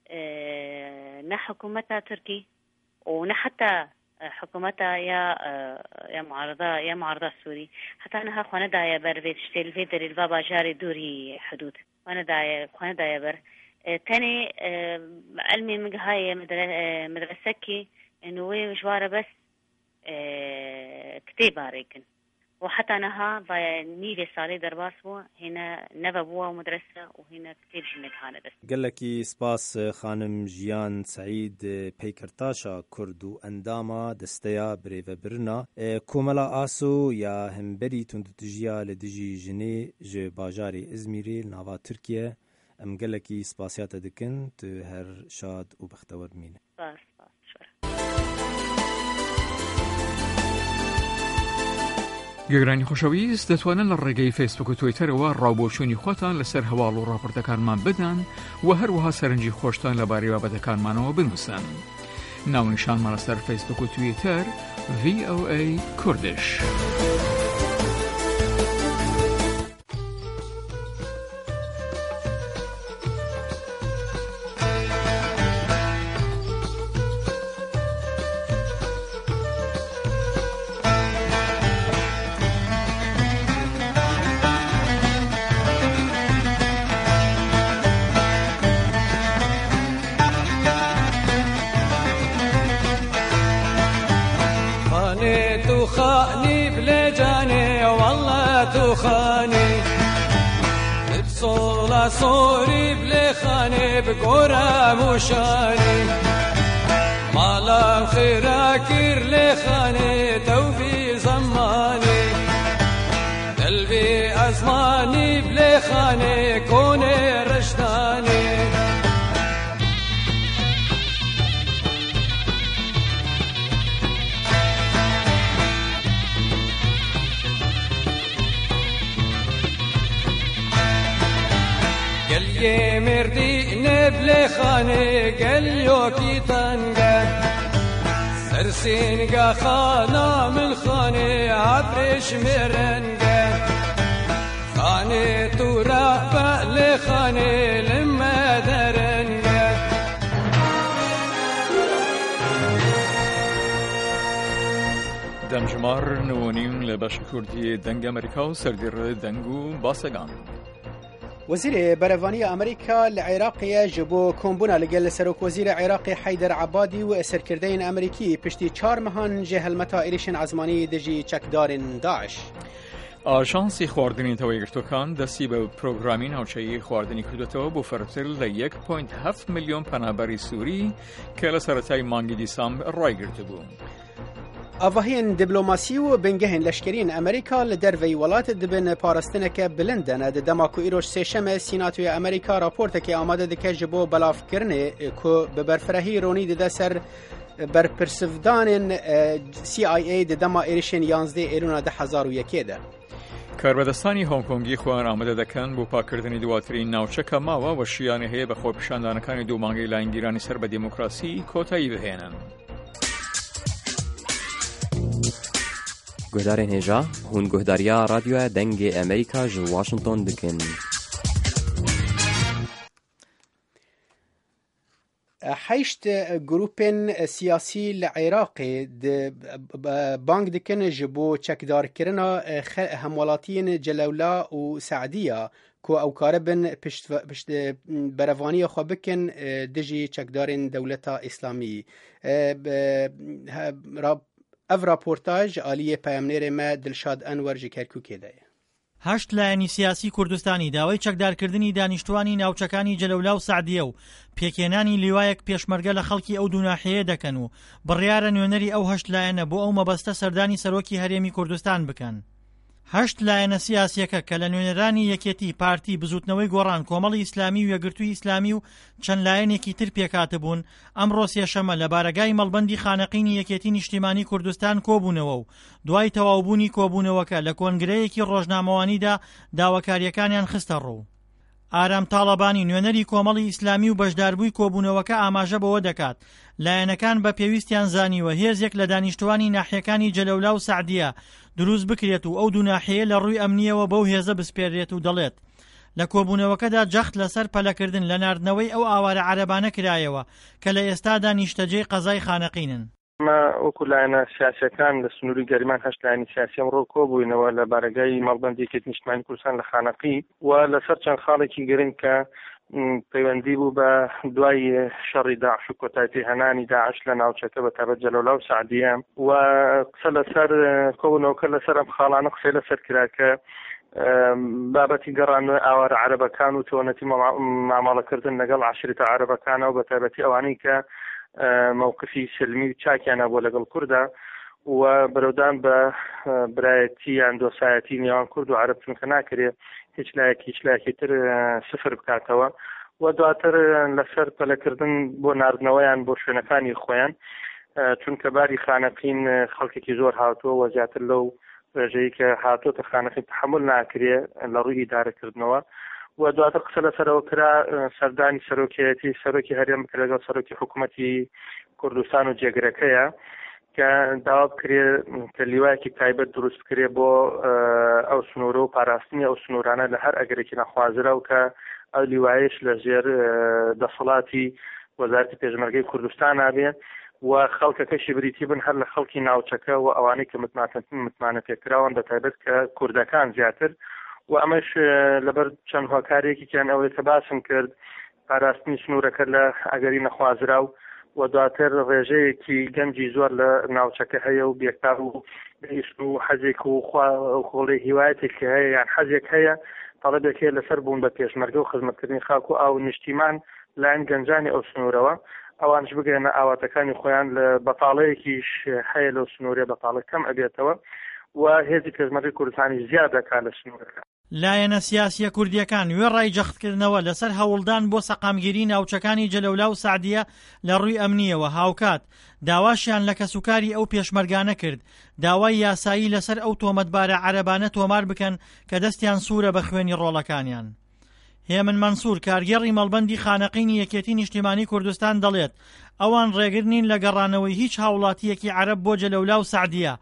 حكومتها تركي ونحتى حكومتها يا معارضة السوري حتى أنها خوانا دايا بر بيتشتيل فيدر البابا جاري دوري حدود خوانا دايا بر تاني علمي مقهاية مدرسكي إنه وي مجوارة بس كتيبة ريكن وحتى أنها نيفي صالي درباسبو هنا نفبوا مدرسة وهنا كتير جنك هانا بس قال لك سباس خانم جيان سعيد بيكرتاشا كردو انداما دستيا بريفا برنا كوملا آسو يا همبري تندتجيا لدجي جني جو باجاري ازميري ناوا تركيا ام قال لك سباسيات دكن هر شاد وبختور مين سباس گەگرانی خۆشەویست دەتوانن لە ڕێگەی فیسبوک و تویتەرەوە ڕاوبۆچوونی خۆتان لەسەر هەواڵ و ڕاپۆرتەکانمان بدەن و هەروەها سەرنجی خۆشتان لەبارەی بابەتەکانمانەوە بنووسن. ناونیشانمان لەسەر فیسبوک و تویتەر VOA کوردش. خاني بلجاني والله تخاني بصولة صوري بلخاني بقرى مشاني مالا خيراكير لخاني توفي زماني قلبي أزماني بلخاني كوني رشداني قل مردي نبل خاني قل يوكي تنقى سرسين قا خانا من خاني عبرش مرنقى خانه تو را بل خانه لما درنگه دەنجمار نوۆنیم لە بەشی کوردی دەنگ ئەمریکا و سەردێڕە دەنگ و باسەگان. وزیر بەرەڤانی ئەمریکا لە عێراقیە ji بۆ کۆمبوونا لەگەل سەرۆکوەزیرە عێراقی حەیدەر عەبادی و سەرکردەیەن ئەمریکی پشتی 4 مەهان ji هەلمەتا عێریشên عەزمانی دژی چەکدارên داعش. ئاژانسی خواردنی تەوەیگرتوەکان دەستی بە پرۆگرامی ناوچەیی خواردنی کردوێتەوە بۆ فەرتر لە 1.7 ملیۆن پەنابەری سووری کە لە سەرەتای مانگی دیسامبر ڕایگرتبوو. ئاڤاهێن دیبلۆماسی و بنگەهێن لەشکرین ئەمریکا لە دەرڤەی وڵاتە دبن پاراستنەکە بلندەنە دەما ku îroj sêşemê Sînatoya Amerîka raportekê amade dike ji bo belavkirinê ku bi berfirehî ronî dide ser berpirsivdanên CIA di dema êrişên 11 êrûna 2001 de. کاربەدەستانی هۆنگکۆنگی خۆیان ئامادە دەکەن بۆ پاکردنی دواترین ناوچەکە ماوە و شیانە هەیە بە خۆپیشاندانەکانی دوو مانگەی لاینگیرانی سەر بە دیموکراسی کۆتایی بهێنن. گهدارên hêja hûn guhdariya radyoya dengê Amerîka ji Washington dikin. حیشت گروپên siyasî li Iraqê bang dikin ji bo çekdarkirina hemwelatiyên Celewla û Seediya ku ew karibin pişt berevaniya xwe bikin dijî çekdarên Dewleta Îslamî. Ev raportaj aliyê peyamnêrê me Dilşad Enwer ji Kerkûkê de ye. هەشت لایەنی سیاسی کوردستانی داوای چەکدارکردنی دانیشتوانی ناوچەکانی جەلەولا و سەعدیە و پێکێنانی لیوایەک پێشمەرگە لە خەڵکی ئەو دوو ناحیەیە دەکەن و بڕیارە نوێنەری ئەو هەشت لایەنە بۆ ئەو مەبەستە سەردانی سەرۆکی هەرێمی کوردستان بکەن. هەشت لایەنە سیاسیەکە کە لە نوێنەرانی یەکێتی پارتی بزوتنەوەی گۆڕان کۆمەڵی ئیسلامی و یەکگرتووی ئیسلامی و چەند لایەنێکی تر پێکاتبوون ئەمڕۆ سێشەمە لە بارەگای مەڵبەندی خانەقینی یەکێتی نیشتیمانی کوردستان کۆبوونەوە و دوای تەواوبوونی کۆبوونەوەکە لە کۆنگرەیەکی ڕۆژنامەوانیدا داواکاریەکانیان خستە ڕوو. ئارام تاڵەبانی نوێنەری کۆمەڵی ئیسلامی و بەشداربووی کۆبوونەوەکە ئاماژە بەوە دەکات لایەنەکان بە پێویستیان زانیوە هێزێک لە دانیشتوانی ناحیەکانی جەلەولا و سەعدیە دروست بکرێت و ئەو دوو ناحیە لە ڕووی ئەمنیەوە بەو هێزە بسپێرێت و دەڵێت لە کۆبوونەوەکەدا جەخت لەسەر پەلەکردن لە ناردنەوەی ئەو ئاوارە عەرەبانە کرایەوە کە لە ئێستادا نیشتەجێی قەزای خانەقینن. ئەمە وەکو لایەنە سیاسیەکان لە سنووری گەریمان هەشت لایەنی سیاسی ئەمڕۆ کۆبووینەوە لە بارەگای مەڵبەندێکی نیشتیمانی کوردستان لە خانەقی و لەسەر چەند خاڵێکی گرنگ کە پەیوەندی بوو بە دوای شەڕی داعش و کۆتاییتی هەنانی داعش لە ناوچەکە بە تایبەت جەلەولا و سەعدیە و قسە لەسەر کۆبوونەوەکە لەسەر ئەم خاڵانە قسەی لەسەر کرا کە بابەتی گەڕانەوەی ئاوارە عەرەبەکان و تۆنەتی مامەڵەکردن لەگەڵ عەشیرەتە عەرەبەکانەوە بە تایبەتی ئەوانەی کە موقفی سلمی و چاکیانە بۆ لەگەڵ کووردا و بەرەودان بە برایەتی یان دۆسایەتی نێوان کورد و عەرەب چونکە ناکرێت هیچ لایەکی تر سفر بکاتەوە و دواتر لەسەر پەلەکردن بۆ ناردنەوەیان بۆ شوێنەکانی خۆیان چونکە باری خانەقین خەڵکێکی زۆر هاتووە و زیاتر لەو ڕێژەیە کە هاتووەتە خانەقین تحمل ناکرێ لە ڕووی ئیدارەکردنەوە و دواتر قسە لەسەرەوە کرا سەردانی سەرۆکی هەرێم کە لەگەڵ سەرۆکی حکوومەتی کوردستان و جێگرەکەیە کە داوا بکرێ کە لیوایەکی تایبەت دروست بکرێ بۆ ئەو سنوورە و پاراستنی ئەو سنوورانە لە هەر ئەگەرێکی نەخوازرا و کە ئەو لیوایش لە ژێر دەسەڵاتی وەزارەتی پێشمەرگەی کوردستان نابێ و خەڵکەکەشی بریتی بن هەر لە خەڵکی ناوچەکە و ئەوانەی کە متمانە پێکراون بە تایبەت کە کوردەکان زیاتر و ئەمەش لەبەر چەند هۆکارێکیان ئەوەی کە باسم کرد پاراستنی سنوورەکە لە ئەگەری نەخوازرا و دواتر ڕێژەیەکی گەنجی زۆر لە ناوچەکە هەیە و بێکار و ئیسن و حەزێک و خۆڵی هیوایەتێکی هەیە یان حەزێک هەیە تەڵەبێک هەیە لەسەر بوون بە پێشمەرگە و خزمەتکردنی خاک و ئاو نیشتیمان لایەن گەنجانی ئەو سنوورەوە ئەوانش بگەێنە ئاواتەکانی خۆیان لە بەتاڵەیەکیش هەیە لەو سنوورێ بەتاڵە کەم ئەبێتەوە و هێزی پێشمەرگەی کوردستانی زیاد دەکات لە سنوورەکە. لایەنە سیاسیە کوردیەکان وێڕای جەختکردنەوە لەسەر هەوڵدان بۆ سەقامگیری ناوچەکانی جەلەولا و سەعدیە لە ڕووی ئەمنیەوە هاوکات داواشیان لە کەسوکاری ئەو پێشمەرگانە کرد داوای یاسایی لەسەر ئەو تۆمەتبارە عەرەبانە تۆمار بکەن کە دەستیان سوورە بە خوێنی ڕۆڵەکانیان. هێمن مەنسوور کارگێڕی مەڵبەندی خانەقینی یەکێتی نیشتیمانی کوردستان دەڵێت ئەوان ڕێگر نین لە گەڕانەوەی هیچ هاوڵاتیەکی عەرەب بۆ جەلەولا و سەعدیە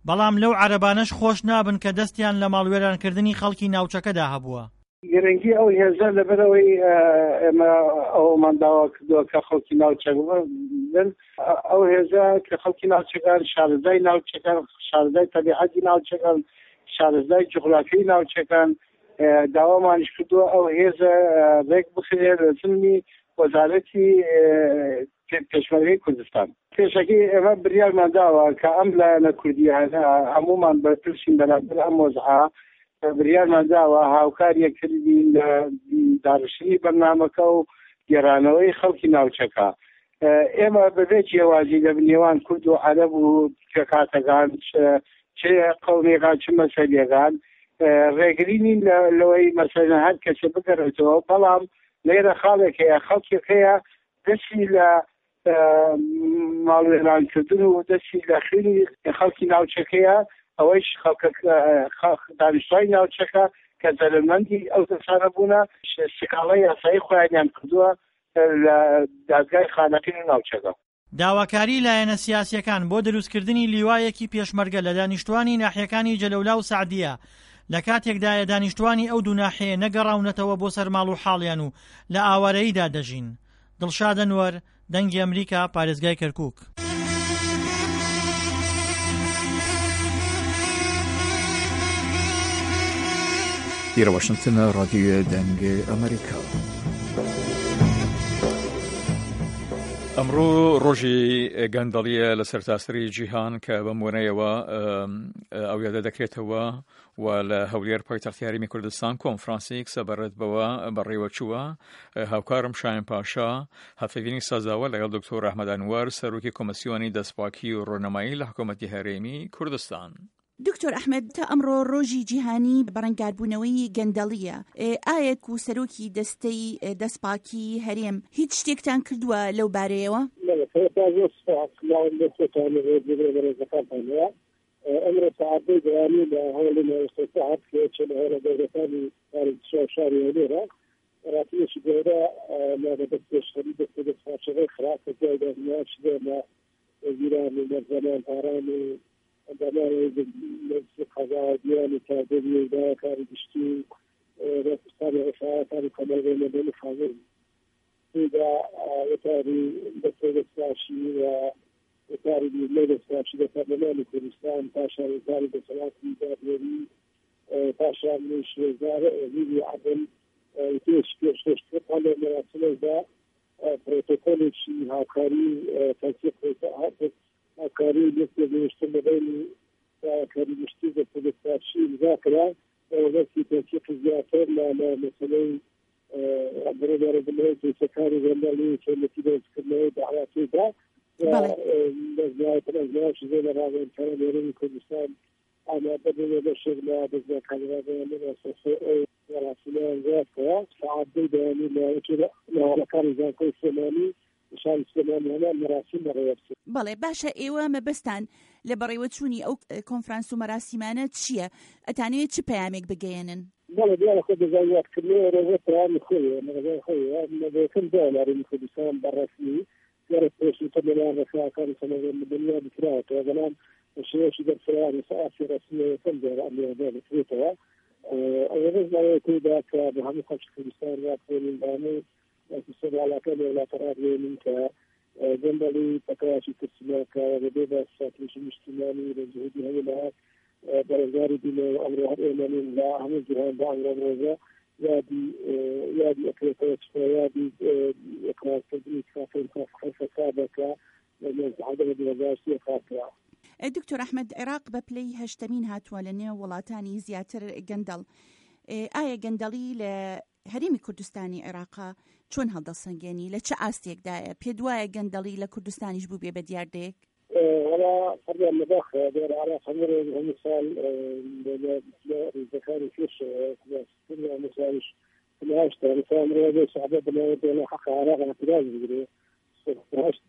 بەڵام لەو عەرەبانەش خۆش نابن کە دەستیان لە ماڵوێرانکردنی خەڵکی ناوچەکەدا هەبووە. گرنگی ئەو هێزە لەبەرەوەی ئێمە ئەومان داوا کردووە کە خەڵکی ناوچەک بن، ئەو هێزە کە خەڵکی ناوچەکان شارەزای ناوچەکان، شارەزای تەبیعەتی ناوچەکان، شارەزای جوغرافیای ناوچەکان داوامانش کردووە ئەو هێزە ڕێک بخرێ لە زمینی وەزارەتی پێشمەرگەی کوردستان. پێشەکەی ئێمە بریارمان داوە کە ئەم لایەنە کوردی هەمومان بەرپرسین بەرامبەر ئەم مۆزعە بریارمان داوە هاوکار یەکتری لە دارشتنی بەرنامەکە و گێرانەوەی خەڵکی ناوچەکە. ئێمە بەبێ جیاوازی لە نێوان کورد و عەرەب و کاکاتەکان چه قەومێکان چ مەسەلێکان ڕێگرینی لەوەی مەسەلەن هەر کەسێ بگەڕێتەوە، بەڵام لێرە خاڵێک هەیە، خەڵکێک هەیە دەستی لە ماڵوێرانکردن و دەستی لە خوێنی خەڵکی ناوچەکەیە، ئەوەیش دانیشتوای ناوچەکە کە زەرمەندی ئەو دەسانە بوونە سکاڵای یاسایی خۆیانیان کردووە لە دادگای خانەقین ناوچەکە. داواکاری لایەنە سیاسیەکان بۆ دروستکردنی لیوایەکی پێشمەرگە لە دانیشتوانی ناحیەکانی جەلەولا و سعدیە لە کاتێکدایە دانیشتوانی ئەو دوو ناحیە نەگەڕاونەتەوە بۆ سەر ماڵ و حاڵیان و لە ئاوارەییدا دەژین. دڵشاد ئەنوەر، دەنگی ئەمریکا، پارێزگای کەرکووک. إلى واشنطن راديو دنگ أمريكا. ئەمڕۆ ڕۆژی گەندەڵیە لە سەرتاسەری جیهان کە بەم وەنەیەوە ئەو یادە دەکرێتەوە و لە هەولێر پایتەختی هەرێمی کوردستان کۆنفرانسێک سەبارەت بەوە بەڕێوە چووە. هاوکارم شایان پاشا هەفتەبینی سازاوە لەگەڵ دکتۆر ئەحمەد ئەنوەر سەرۆکی کۆمسیۆنی دەستپاکی و ڕۆنەمایی لە حکوومەتی هەرێمی کوردستان. دکتۆر ئەحمەد، تا ئەمڕۆ ڕۆژی جیهانی بەڕەنگاربوونەوەی گەندەڵیە، ئاەت و سەرۆکی دەستەی دەستپاکی هەرێم هیچ شتێکتان کردووە لەو بارەیەوە؟ ئەمڕۆ سەعاتەی دەوانی لە هەوڵی مەوەستە سەعات کێچە لە هەولە دەوڵەتانی شاری هەولێرە ڕاتیەکی گەورە لە دەست پێشخەری دەستە دەستپاچەکەی خراپە جایدا ناچدە لە وەزیران و مەرزەمان پاران و قضا دیانی کاردەری و داواکاری گشتی ڕێپرسانی ڕێساوەکانی کۆمەلگەی مەدەنی خاوەن دا وەتاری دەستە دەستپاچی و وەتاری بیرلەی دەستپاچی لە پەرلەمانی کوردستان پاشان وەزاری دەسەڵاتی دادوەری پاشان شوێزارە وەزیری عەدل پێشکەشتە لە مەراسمەدا پرۆتۆکۆلێکی هاوکاری تەنسیق هاوکاری لەستی گەیشتن بەبینی هاوکاری گشتی دەستە دەستپاچی ئیمزا کرا وەبەستی تەنسیقی زیاتر لە مەسەلەی بەرەبەرە بنەوەی پێچەکانی گەندەڵی کێمەتی دەستکردنەوەی داهاتێدا دەستگایەتەنەزماش زێ لە ڕاگەیەنکارە هەرێمی کوردستان ئامادە بوونە بەشێک لە دەستگاکانی ڕاستیان زیاتەوە سەعاتەی دەیانی لە هەڵەکانی زانکۆی سلێمانی شان سلێمانی هەمان مەراسیم بەڕێوەبچێت. بەڵێ باشە، ئێوە مەبەستان لە بەڕێوەچوونی ئەو کۆنفرانس و مەراسیمانە چییە؟ ئەتانوێت چ پەیامێک بگەێنن؟ بەڵێ دیارە خۆ دەزانیاتکردنەوە ڕێژە پەیامی خۆیە مەغەزای خۆیە مەبەکەم دا لە هەرێمی کوردستان بەڕەسمی دیارە پێشی تەمەلان ڕێساکانی سەمەگەر دنیا بکراوەتەوە بەڵام شێوەشی دەرفرانی سەعاتی ڕەسمیەکەم دیارە ئەمیێدا بکرێتەوە. ئەوەش لەوەی تێدا کە بە هەموو خەڵکی کوردستان واتێنین بانەی سەرعالاکانی وڵاتەڕابێنین کە گەندەڵی پەکەواشی کورسیماکەوە بەبێ بە ساتریشی نیشتیمانی ڕێجهودی هەموو بەرەزاری بینەوە ئەمڕۆ هەر ئێمەنین لە هەموو جیهان بە ئەمڕۆ ڕۆژە یادی ئەکرێتەوە چکە یادی ئەقرارکردنی کافەی فەسادەکە لە عەدەمە 2023 خاکرا. دکتۆر ئەحمەد، عێراق بە پلەی هەشتەمین هاتووە لە نێو وڵاتانی زیاتر گەندەڵ. ئایا گەندەڵی لە هەرێمی کوردستانی عێراقا چۆن هەڵدەسەنگێنی؟ لە چه ئاستێکدایە؟ پێ دوایە گەندەڵی لە کوردستانیش بوو بێ بە دیاردەیەک؟ وەڵا فەرمیان لەداخە دێر عێراق هەموو ساڵ ڕێزەکانی پێشەوە مثالیش هەشتا مثال ئەمڕۆ سەعبە بنەوە دێنە حەق عێراق اعتراض بگرێ هەشت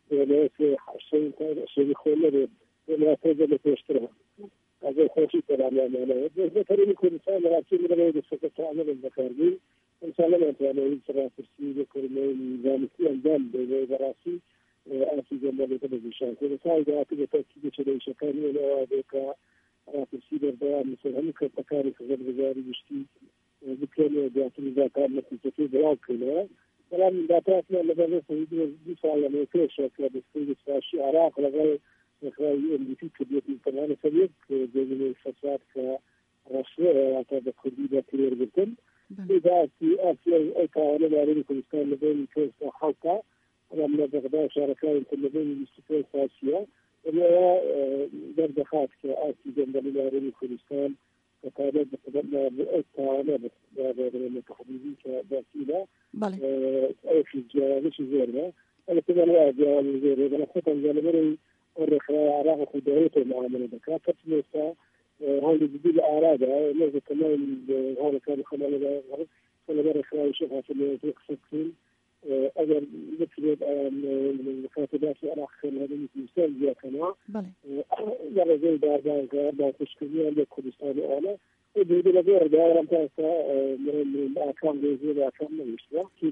شەوی خۆ نەبێت وڵاتەکە لە پێشترە ئەگەر خۆشی پەرامانەوە هەرێمی کوردستان ڕاستی لەوەی دەستەکە تەعامل بەکاربوون ئینسان نەمانتوانێت ڕاپرسی بە کورمەی نظامەتی ئەنجام بدەیت بەڕاستی ئاسی گەندەڵێکە بەگوشان کوردستان داهاتوو بە تەرکیبی چرەیشەکانی لەوە بێکە راپرسی بردوام مثل همین کارتەکانی خزمەتگوزاری گشتی بکەنێ دواتر زیاتر نەتیجەکەی بڵاو بکەنەوە بەڵام داپاتمان لەبەر دو ساڵ لەمەوە پێشە کە دەستەی دەستباشی عێراق لەگەڵ ڕێکخراوی NDP کردوێتی تەمانە سەبێت دێنێ فەساد کە ڕەشوەیە تا بە کوردی بە کرێرگرتن داتی ئەو تاوانە لارێنی کوردستان لەبێنی پێنج حەوتا بەڵام لە بەغدا شارەکانی تر لەبێنی 25 ساسیە لەوە دەردەخات کە ئاسی گەندەلی لارێنی کوردستان كتابات بتبنى بالتعامل بالتحديدي كباسيلة أو في الجوانب زيرنا أنا كذا لا جوانب زيرنا أنا خطأ جانبري الرخاء عراق خدوته معاملة دكاترة مثلا هذه جديد الأعراض لازم كمان هذا كان خلال الرخاء يشوفها في التقسيم أجر مثل الكاتبات العراق هذه مثال زي كنا يعني زي بعد تشكيلية لكردستان أنا وبيد الغير ده أنت من الأحكام زي الأحكام من الإسلام كيف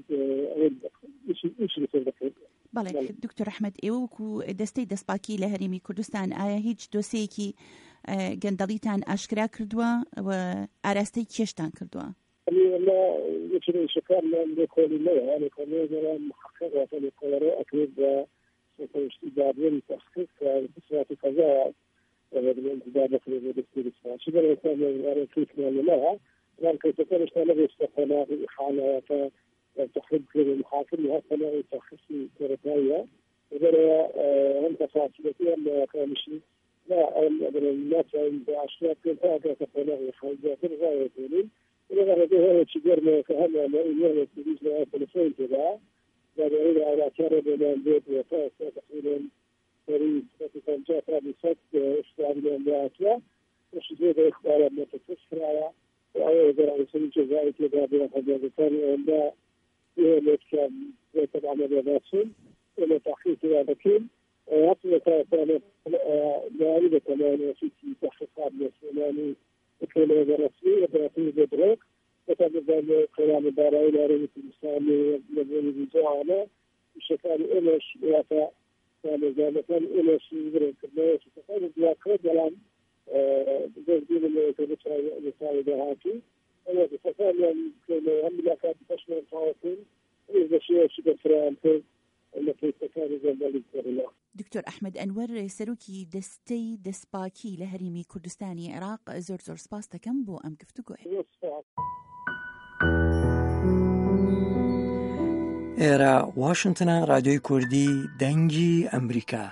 إيش بتقول بله دكتور أحمد إيوكو دستي دسباكي لهرمي كردستان آيا هيج دوسيكي جندليتان أشكرا كردوا وأرستي كيشتان كردوا لا يمكن شكر من يقول لا يعني كمان محقق وطني قرار أكيد سيستجابين تحقيق بسرعة كذا بالانتداب في الاستثمار شو ده كان يعني كيف نعملها لكن تكون اشتغل باستقلال حالة تحريك المحاكم وهكذا تخصص تربوية وده هم تفاصيلية ما كان شيء لا الناس عند عشرات كذا تقولوا خارجات الغاية إذا هذا تجربة كهذا ما إياه تجيز له تلفون كذا هذا إذا على كرب من البيت وفاس تقريبا فريد فتنجات هذه ست إشتغال من الأشياء وش زي إخبار ما تفسر أو إذا يصير جزائي كذا بهذا ثاني ولا إيه كان طبعا هذا باسم إلى تحقيق هذا كل أصلا كان لا يوجد كمان في تحقيقات مسؤولين كل هذا رسمي وتعطيه بدرك وتبدأ قيام الدارين لأريد الإسلامي لبني بجوعنا بشكل إلش وفاء كان ذلك إلش يدرك الناس وتقول بلاكرد الآن بجدين اللي تبتع لسائد هاتي أنا بسفر كان هم بلاكات تشمل الفاوتين إذا شيء شبه فرانتين التي تكاد ذلك الله دكتور أحمد أنور سروكي دستي دسباكي لهرمي كردستاني عراق زور سباس تكم بو أم كفتكو إيرا واشنطن راديو كردي دنجي أمريكا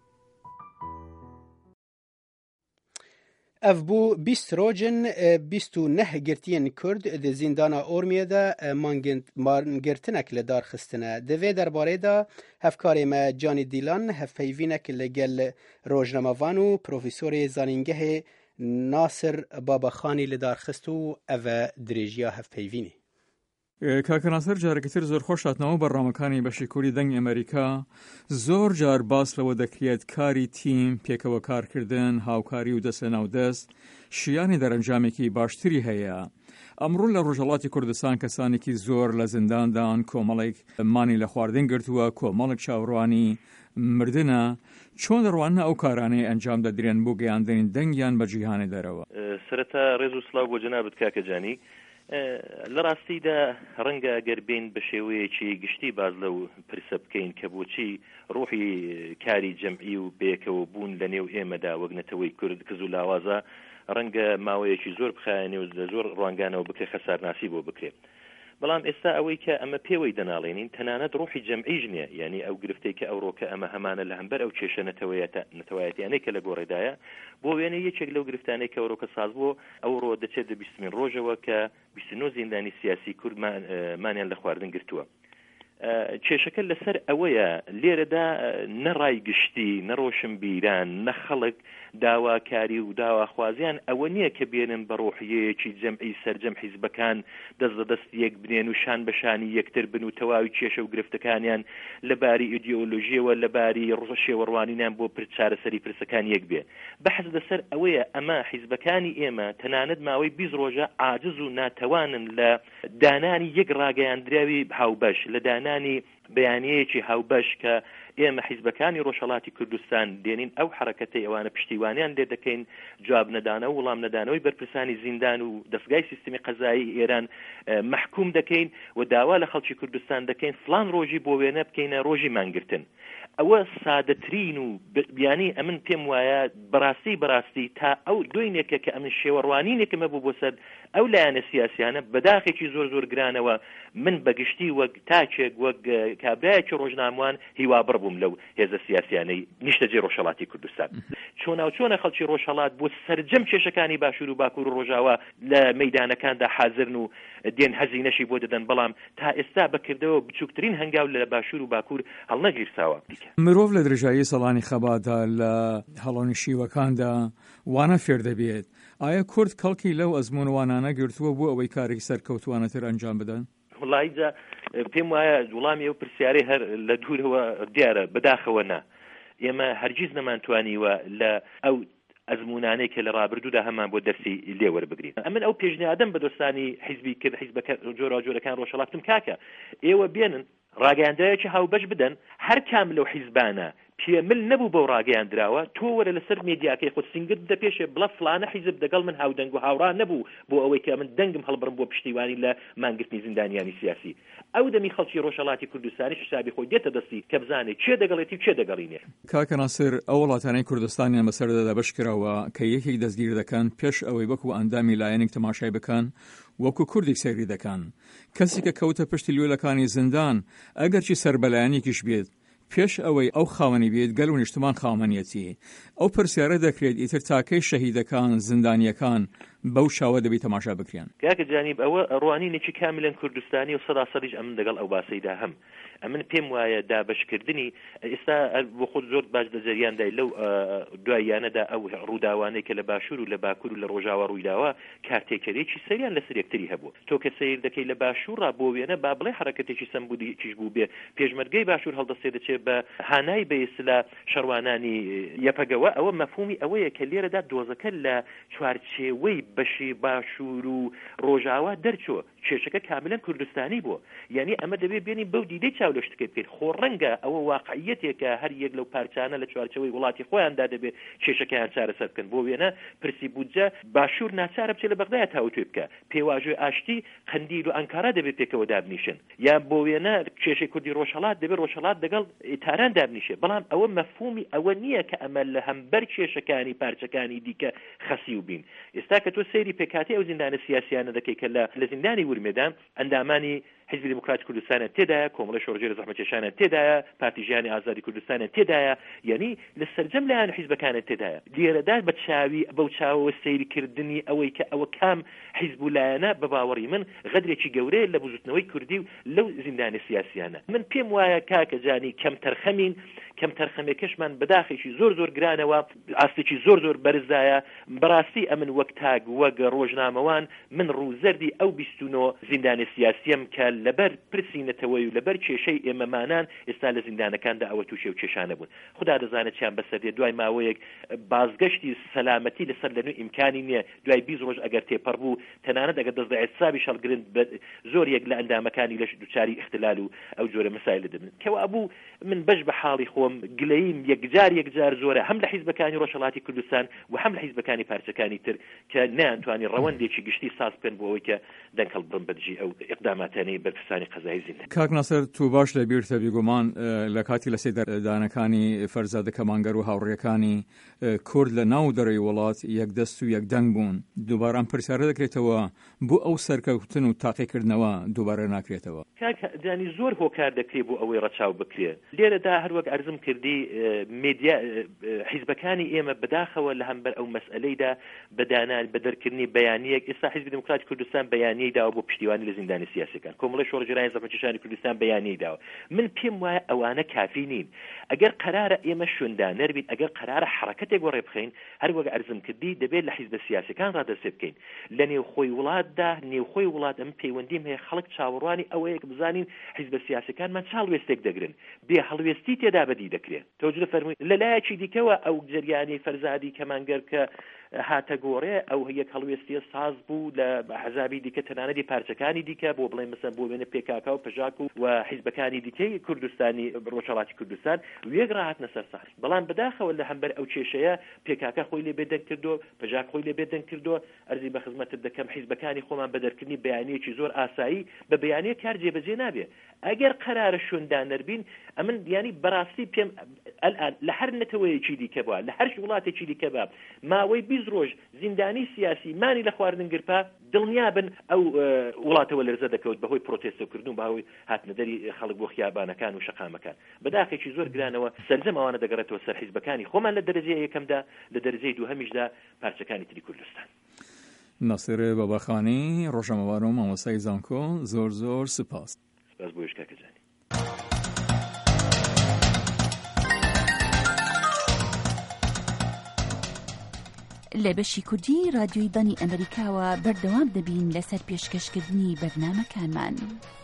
اف بو 20 روجن 29 گرتین کرد د زندانا اورمیه ده مانگرتنک لدار خستنه دوی درباره ده هفکاری ما جانی دیلان هفیوینک لگل روجنموانو پروفیسور زانینگه ناصر باباخانی لدار خستو او دریجیا هفیوینی کاکە ناسەر جارێکتر زۆر خۆش هاتنەوە بەڕامەکانی بەشی کوردی دەنگ ئەمریکا زۆر جار باس لەوە دەکرێت کاری تیم پێکەوە کارکردن هاوکاری و دەست لە ناودەست شیانی دەرەنجامێکی باشتری هەیە ئەمڕۆ لە ڕۆژهەڵاتی کوردستان کەسانێکی زۆر لە زینداندان کۆمەڵێک مانی لە خواردن گرتووە کۆمەڵێک چاوەڕوانی مردنە چۆن دەڕوانە ئەو کارانەی ئەنجام دەدرێن بۆ گەیاندنی دەنگیان بە جیهانی دەرەوە سەرەتا ڕێز و سڵاو بۆ جەنابەت کاکە جانی لە ڕاستیدا ڕەنگە گەربێن بە شێوەیەکی گشتی باز لەو پرسە بکەین کە بۆچی ڕوحی کاری جەمعی و بێکەوە بوون لە نێو ئێمەدا وەک نەتەوەی کورد کز و لاوازە ڕەنگە ماوەیەکی زۆر بخایەنێ و لە زۆر ڕوانگانەوە بکرێ خەسارناسی بۆ بکرێت بەڵام ئێستا ئەوەی کە ئەمە پێوەی دەناڵێنین تەنانەت ڕوحی جەمعیش نییە یعنی ئەو گرفتەی کە ئەوڕۆکە ئەمە هەمانە لە هەمبەر ئەو کێشە نەتەوایەتیانەی کە لە گۆڕێدایە بۆ وێنە یەکێک لەو گرفتانەی کە ئەوڕۆکە ساز بووە ئەوڕۆ دەچێت لە 20 ڕۆژەوە کە 29 زیندانی سیاسی کورد مانیان لە خواردن گرتووە کێشەکە لەسەر ئەوەیە لێرەدا نەڕای گشتی نەڕۆشن بیران نەخەڵک داواکاری و داواخوازیان ئەوە نییە کە بێنن بە ڕۆحیەیەکی جەمعی سەرجەم حیزبەکان دەست لە دەست یەک بنێن و شان بەشانی یەکتر بن و تەواوی کێشە و گرفتەکانیان لەباری ئیدئۆلۆژیەوە لەباری ڕۆژەشێوەڕوانینان بۆ چارەسەری پرسەکان یەک بێ بەحەز لەسەر ئەوەیە ئەمە حیزبەکانی ئێمە تەنانەت ماوەی 20 ڕۆژە عاجز و ناتەوانن لە دانانی یەک ڕاگەیاندراوی هاوبەش لە دانانی بەیانەیەکی هاوبەش کە ئێمە حیزبەکانی ڕۆژهەڵاتی کوردستان دێنین ئەو حرەکەتەی ئەوانە پشتیوانیان لێ دەکەین جواب نەدانە و وەڵام نەدانەوەی بەرپرسانی زیندان و دەستگای سیستمی قەزایی ئێران محکوم دەکەین و داوا لە خەڵکی کوردستان دەکەین فلان ڕۆژی بۆ وێنە بکەینە ڕۆژی مانگرتن. ئەوە سادەترین و بیانی ئەمن پێم وایە بەڕاستی تا ئەو دوینێکە کە ئەمن شێوەڕوانینێکمە بوو بۆ سەر ئەو لایەنە سیاسیانە بەداخێکی زۆر گرانەوە من بەگشتی وەک تاچێک وەک کابرایەکی ڕۆژنامەوان هیوابڕ بووم لەو هێزە سیاسیانەی نیشتەجێ ڕۆژهەڵاتی کوردستان. چۆنە خەڵکی ڕۆژهەڵات بۆ سەرجەم کێشەکانی باشوور و باکوور و ڕۆژاوا لە مەیدانەکاندا حاضرن و دێن هەزینەشی بۆ دەدەن، بەڵام تا ئێستا بەکردەوە بچووکترین هەنگاو لە باشوور و باکوور هەڵنەگیرساوە. مرۆڤ لە درێژایی سەڵانی خەباتدا لە هەڵۆنی شیوەکاندا وانە فێر دەبێت. ئایا کورد کەڵکی لەو ئەزمونوانانە گرتووە بۆ ئەوەی کارێکی سەرکەوتوانەتر ئەنجام بدەن؟ وڵایجا پێم وایە وڵامی ئەو پرسیارەی هەر لە دوورەوە دیارە بەداخەوە نا. ئێمە هەرگیز نەمانتوانیوە لە ئەو ئەزمونانەی کە لە ڕابردوودا هەمان بۆ دەرسی لێوەربگرین. ئەمن ئەو پێشنیادەم بە دۆستانی حیزبی کرد، حیزبەکە جۆرەکان ڕۆژهەڵاتم کاکە ئێوە بێنن ڕاگەیاندایەکی هاوبەش بدەن، هەر کام لەو حیزبانە پێمل نەبوو بەو ڕاگەیان دراوە تۆ وەرە لەسەر مێدیاکەی خۆت سنگت دەپێشێ بڵە فلانە حیزب دەگەڵ من هاودەنگ و هاوڕا نەبوو بۆ ئەوەی کە من دەنگم هەڵبڕم بۆ پشتیوانی لە مانگرتنی زیندانیانی سیاسی. ئەو دەمی خەڵکی ڕۆژهەڵاتی کوردستانی حسابی خۆی دێتە دەستی کە بزانێت چێ دەگەڵێتی و چێ دەگەڵینێ. کاکە ناسر، ئەو وڵاتانەی کوردستانیان بەسەردا بەش کراوە کە یەکێک دەستگیر دەکەن پێش ئەوەی وەکو ئەندامی لایەنێک تەماشای بکەن وەکو کوردێک سەیری دەکەن. کەسی کە کەوتە پشتی لێلەکانی زیندان ئەگەرچی سەربەلایەنێکیش بێت پێش ئەوەی ئەو خاوەنی بێت گەل و نیشتمان خاوەنیەتی. ئەو پرسیارە دەکرێت ئیتر تاکەی شەهیدەکان زیندانیەکان بەو شاوە دەبی تەماشا بکرێن. کاکە جانیب ئەوە ڕوانینێکی کاملەن کوردستانی و سەداسەدیش ئەمن دەگەڵ ئەو باسەیدا هەم. ئەمن پێم وایە دابشکردنی ئێستا بۆ خۆت زۆر باش لە جەریاندای لەو دواییانەدا ئەو ڕووداوانەی کە لە باشوور و لە باکوور و لە ڕۆژاوا ڕوویداوە کارتێکەرێکی سەریان لەسەر یەکتری هەبوو. تۆ کە سەیر دەکەی لە باشوورڕا بۆ وێنە با بڵێ حرەکەتێکی سەمبودیکیش بوو بێ پێشمەرگەی باشوور هەڵدەستێ دەچێت بە هانای بەئیسلا شەروانانی یەپەگەوە. ئەوە مەفهومی ئەوەیە کە لێرەدا دۆزەکە لە چوارچێوەی بەشی باشوور و ڕۆژاوا دەرچووە. کێشەکە کاملەن کوردستانی بووە. یعنی ئەمە دەبێت بێنی بەو دیدەی چاولەشتەکەی بکەین. خۆ ڕەنگە ئەوە واقعیەتێکە هەر یەک لەو پارچانە لە چوارچەوەی وڵاتی خۆیاندا دەبێت کێشەکەیان چارەسەر بکەن. بۆ وێنە پرسی بودجە باشوور ناچارە بچێت لە بەغدایە تاوتوێ بکە. پێواژۆی ئاشتی قەندیل و ئەنکارا دەبێت پێکەوە دابنیشن. یا بۆ وێنە کێشەی کوردی ڕۆژهەڵات دەبێت ڕۆژهەڵات دەگەڵ تاران دابنیشێ. بەڵام ئەوە مەفهومی ئەوە نییە کە ئەمە لە هەمبەر کێشەکانی پارچەکانی دیکە خەسی و بین. ئێستا کە تۆ سەیری پێکاتی ئەو زیندانە سیاسیانە دەکەی کە لە زیندانی ورمێدان ئەندامانی حیزبی دموکراتی کوردستانە تێدایە، کۆمەڵی شۆڕژێر زەحمەتکێشانە تێدایە، پارتی ژیانی ئازادی کوردستانە تێدایە، یعنی لە سەرجەم لایەن حیزبەکانە تێدایە. لێرەدا بە چاوی بەو چاوەوە سەیریکردنی ئەوەی کە ئەوە کام حیزب و لایەنە بە باوەڕی من غەدرێکی گەورەیە لە بزوتنەوەی کوردی و لەو زیندانی سیاسیانە. من پێم وایە کاکە جانی کەم تەرخەمین، کەم تەرخەمێکەشمان بەداخێکی زۆر گرانەوە، ئاستێکی زۆر بەرزایە. بەڕاستی ئەمن وەک تاگ وەک ڕۆژنامەوان من ڕووزەردی ئەو 29 زیندانی سیاسیم کە لەبەر پرسینەتەوەی و لەبەر کێشەی ئێمەمانان ئێستا لە زیندانەکاندا ئەوە تووشێ و کێشانە بوون. خدا دەزانێت چیان بەسەردێ دوای ماوەیەک بازگەشتی سەلامەتی لەسەر لەنوێ ئیمکانی نییە. دوای 20 ڕۆژ ئەگەر تێپەڕ بوو تەنانەت ئەگەر دەست حسابی شەڵگرن زۆرێک لە ئەندامەکانی لەش دووچاری اختلال و ئەو جۆرە مەسایل دەبن. کەوا ئەبوو من بەش بە حاڵی خۆم گلەییم یەکجار زۆرە هەم لە حیزبەکانی ڕۆژهەڵاتی کوردستان و هەم لە حیزبەکانی پارچەکانی تر کە نەیانتوانی ڕەوەندێکی گشتی ساز بکەن بۆ ئەوەی کە دەنگەڵ بڕن بەدژی ئەو ئیقداماتانەی بەرپرسانی قەزایی زیندان. کاک ناسر، تو باش لە بیرتە بیگومان لە کاتی لە سێدانەکانی فەرزادە کەمانگەر و هاوڕێیەکانی کورد لە ناو دەرەوەی وڵات یەکدەست و یەکدەنگ بوون. دووباران پرسیارە دەکرێتەوە بۆ ئەو سەرکەوتن و تاقیکردنەوە دووبارە ناکرێتەوە. کاک جانی زۆر هۆکار دەکرێت بۆ ئەوەی ڕەچاو بکرێت. لێرەدا هەروەک ئەرزم کردی مێدیا حیزبەکانی ئێمە بەداخەوە لە هەمبەر ئەو مەسئلەیدا بەدانان بە دەرکردنی بەیانیەک ئێستا حیزبی دموکراتی کوردستان بەیانیەی داوە بۆ پشتیوانی لە زیندانی سیاسیەکان. کۆمەڵی شۆڕژێرانی زەحمەتکێشانی کوردستان بەیانیەی داوە. من پێم وایە ئەوانە کافی نین. ئەگەر قەرارە ئێمە شوێندانەر بین، ئەگەر قەرارە حرەکەتێک وەڕێ بخەین، هەروەک ئەرزم کردی دەبێت لە حیزبە سیاسیەکان ڕادەسێ بکەین. لە نێوخۆی وڵاتدا نێوخۆی وڵات ئەم پەیوەندیم هەیە خەڵک چاوەڕوانی ئەوەیە کە بزانین حیزبە سیاسیەکانمان چاڵوێستێک دەگرن، بێ هەڵوێستی تێدا بەدی دەکرێت. تۆجە فەرمووی لەلایەکی دیکەوە ئەو جریانی فەرزادی کەمانگەر کە هاتە گۆڕێ ئەو هەیەک هەڵوێستی ساز بوو لە حزابی دیکە تەنانەتی پارچەکانی دیکە بۆ بڵێن مەسەن بۆ وێنە پێکاکا و پژاک و حیزبەکانی دیکەی کوردستانی ڕۆژهەڵاتی کوردستان وێک ڕاهاتنە سەر ساز بەڵام بەداخەوە لە هەمبەر ئەو کێشەیە پێکاکە خۆی لێ بێدەنگ کردو پژاک خۆی لێ بێدەنگ کردو ئەرزی بە خزمەتت دەکەم حیزبەکانی خۆمان بەدەرکردنی بەیانەیەکی زۆر ئاسایی بە بەیانەیە کار جێبەجێ نابێ ئەگەر قەرارە شوێندانەر بین ئەمن ینی بەڕاستی پێم لە هەر نەتەوەیەکی دیکە بووە لە هەر وڵاتێکی دیکە بە ماوەی 20 ڕۆژ زیندانی سیاسی مانی لە خواردن گرپا دڵنیابن ئەو وڵاتەوە لەرزە دەکەوت بەهۆی پرۆتێستکردن بەهۆی هاتنەدەری خەڵک بۆ خیابانەکان و شەقامەکان بەداخێکی زۆر گرانەوە سەرجەم ئەوانە دەگەڕێتەوە سەر حیزبەکانی خۆمان لە دەرەجەی یەکەمدا لە دەرەجەی دووهەمیشدا پارچەکانی تری کوردستان. ناصر باباخانی ڕۆژنامەوار و مامۆستای زانکۆ زۆر زۆر سپاس. سپاس بۆ کاکەجانی. لە بەشی کوردی رادیۆی بەنی ئەمریکاوە بەردەوام دەبین لەسەر پێشکەشکردنی بەرنامەکانمان.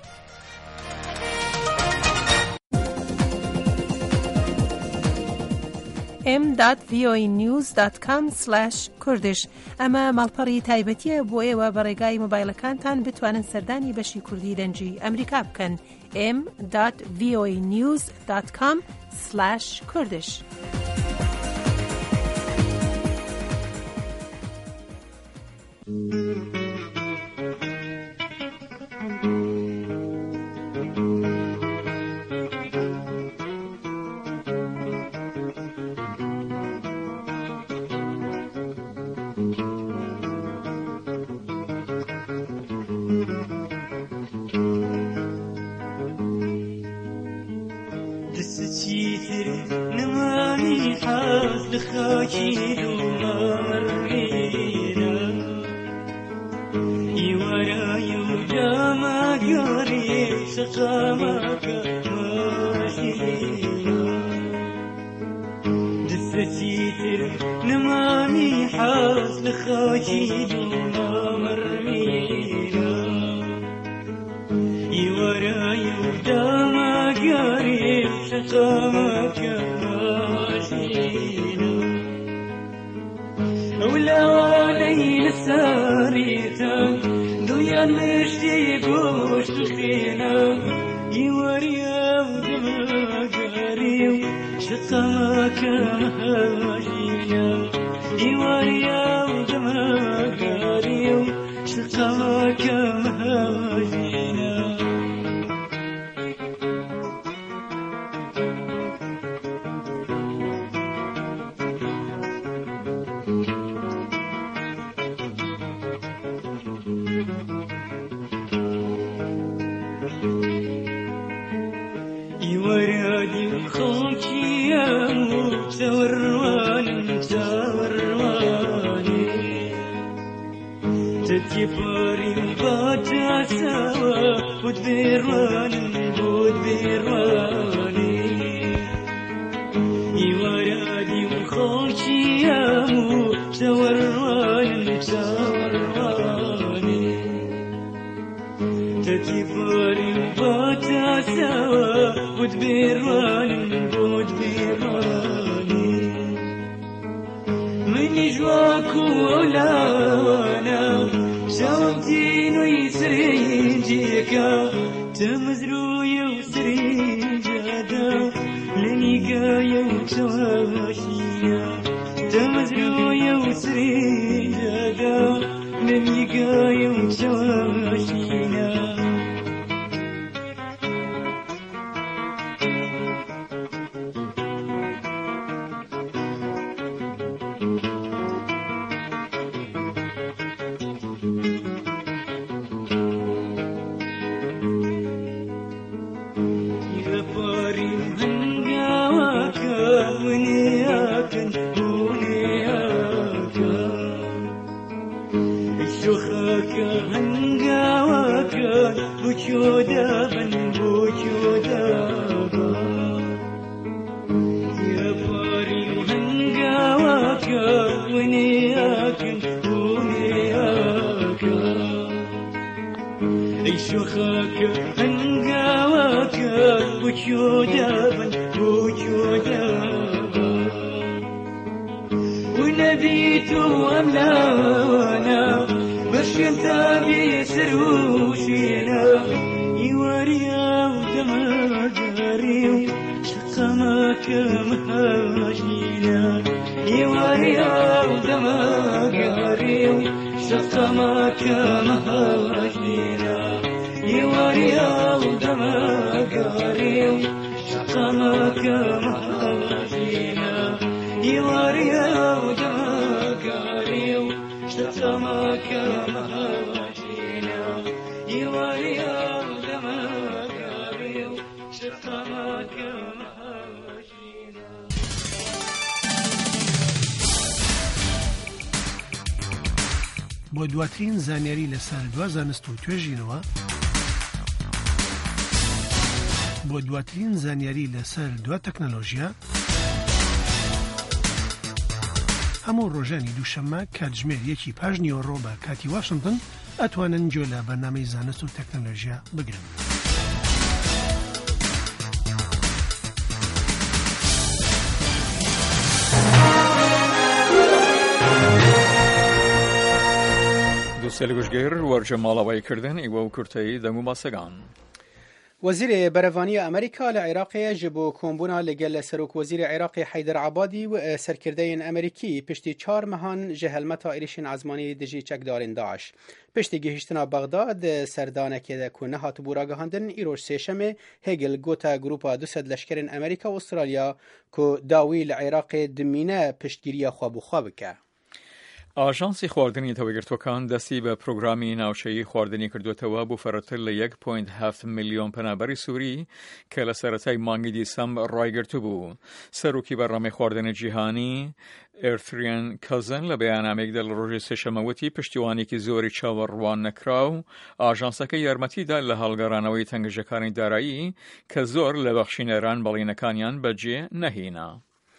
m.voanews.com/kurdish ئەمە ماڵپەڕی تایبەتیە بۆ ئێوە بە ڕێگای مۆبایلەکانتان بتوانن سەردانی بەشی کوردی دەنجی ئەمریکا بکەن. m.voanews.com/kurdish بديت وأملانا برشن تابي سروشينا يواريا ودماغاري شقمك مهاجينا يواريا ودماغاري شقمك مهاجينا يواريا ودماغاري شقمك مهاجينا يواريا ودماغاري شقمك مهاجينا يواريا ودماغاري شقمك مهاجينا. بۆ دواترین زانیاری لەسەر دوا زانست و توێژینەوە بۆ دواترین زانیاری لەسەر دوا تەکنەلۆژیا هەموو ڕۆژانی دووشەممە کاتژمێر 1 پاش نیوەڕۆ بە کاتی واشنگتن ئەتوانن گوێ لە بەرنامەی زانست و تەکنەلۆژیا بگرن. سەلگوشگەر وەرجە ماڵەوەیکردن ئیوە و کورتەی دەنگ و ماسەگان. وەزیرێ بەرەڤانیە ئەمریکا لە عێراقیە ji بۆ کۆمبوونا لەگەل سەرۆکوەزیرە عێراقی حەیدەر عەبادی و سەرکردەیەن ئەمریکی پشتی 4 مەهان ji helmeta êrişên ezmanî dijî çekdarên Daeş. Piştî gihîştina Bexdad serdانekê de ku nehatibû ragihandin îroj sêşemê Hegel gota grupa 200 leşkerên Amerîka û Astralya ku dawî li Iraqê dimîne piştgiriya xwe bû xwe bike. ئاژانسی خواردنی تەوەیگرتوەکان دەستی بە پرۆگرامی ناوچەیی خواردنی کردوێتەوە بۆ فەرەتر لە 1.7 ملیۆن پەنابەری سووری کە لە سەرەتای مانگی دیسەمبر ڕایگرتو بوو. سەرۆکی بەرنامەی خواردنی جیهانی ئێرتریان کەزن لە بەیانامێکدا لە ڕۆژی سێشەمەوەتی پشتیوانێکی زۆری چاوەڕوان نەکراو ئاژانسەکە یارمەتیدا لە هەڵگەڕانەوەی تەنگەشەکانی دارایی کە زۆر لە بەخشینەران بەڵینەکانیان بەجێ نەهێنا.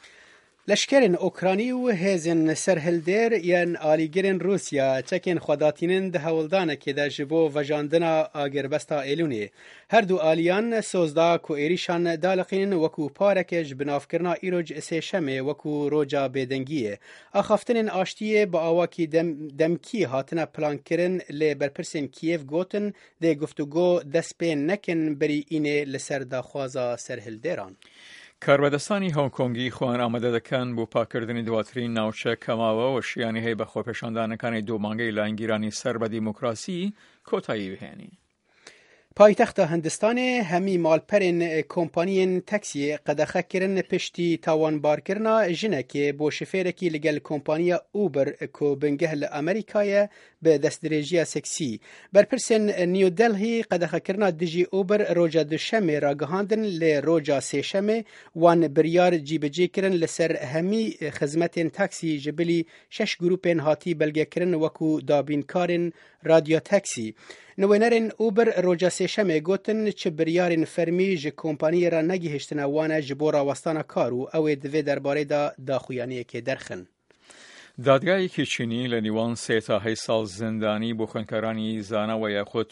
لشکرین اوکرانی و هێزن سەرهەلدێر یان ئالیگرên رووسیا çekên xwedatînin di hewldanekê de ji bo vejandina agirvesta Êlûnê. Her du aliyan sozda ku êrîşan daliqînin wekû pareke ji binavkirina îroj sêşemê wekû roca bêdengiyê. Axaftinên aştiyê bi awakî demkî hatine plankirin lê berpirsên Kiev gotin dê guftûgo dest pê nekin berî înê li ser daxwaza serhildêran. کاربەدەستانی هۆنگکۆنگی خۆیان ئامادە دەکەن بۆ پاکردنی دواترین ناوچە کەماوە و شیانی هەیە بە خۆپێشاندانەکانی دۆمانگەی لاینگیرانی سەر بە دیموکراسی کۆتایی بهێنی. پایتەختە هەندستانê hemî malperên kompaniyên taksiyê qedexe kirin piştî tawanbarkirina jinekê bo şifêrekî li gel kompaniya Uber ku bingeh li Amerîkayê bi destdirêjiya seksî. Berpirsên New Delhi qedexekirina dijî Uber roja duşemê ragihandin lê roja sêşemê wan biryar cîbicê kirin li ser hemî xizmetên taksî ji bilî 6 grûpên hatî belgekirin wekû dabînkarên radyo taksî. Nûwenerên Uber roja sêşemê gotin çi biryarên fermî ji kompaniyê re negihîştine wan e ji bo rawestana kar û ew ê divê derbarê de daxuyaniyekê derxin. دادگایەکی چینی لە نیوان 3 تا 8 ساڵ زیندانی بۆ خوێندکارانی زانەوە یاخۆ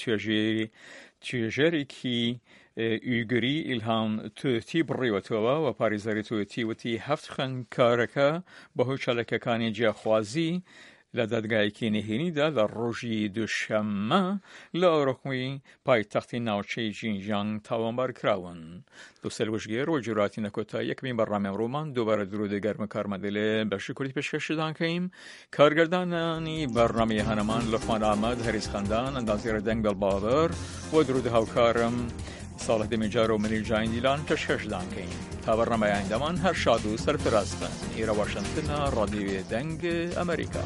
توێژەرێکی ئویگوری ئیلهام توتی بڕیوەتەوە و پارێزەری توتی وتی 7 خوێندکارەکە بەهۆی چالاکیەکانی جیاخوازی لە دادگایەکی نهێنیدا لە ڕۆژی دووشەممە لە ئەوروپای پایتەختی ناوچەی جینجیانگ تاوانبار کراون. دووسەلوەشگێر و جوراتی نەکۆتا یەکمین بەڕامێ ڕۆمان دووبارە درودی گەرمە کارمەدەلێ بەشی کوردی پێشکەشدانکەیم کارگەردانانی بەڕامەی هەنەمان لەخوان ئامەد هەریس خەندان ئەندازیێرە دەنگ بەڵباوەر و درودی هاوکارم ساڵح دەمیجار و منیل جاین دیلان پێشکەشدانکەین تا بەڕامەی ئایندەمان هەر شاد و سەرفراز بن. ئێرە واشنگتنە ڕادیۆی دەنگ ئەمریکا.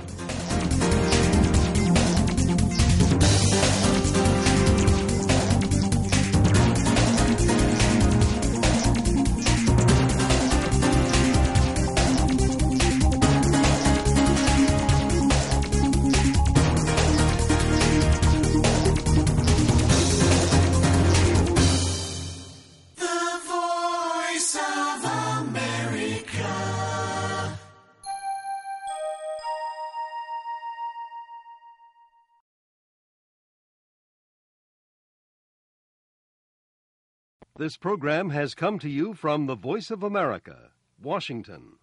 This program has come to you from the Voice of America, Washington.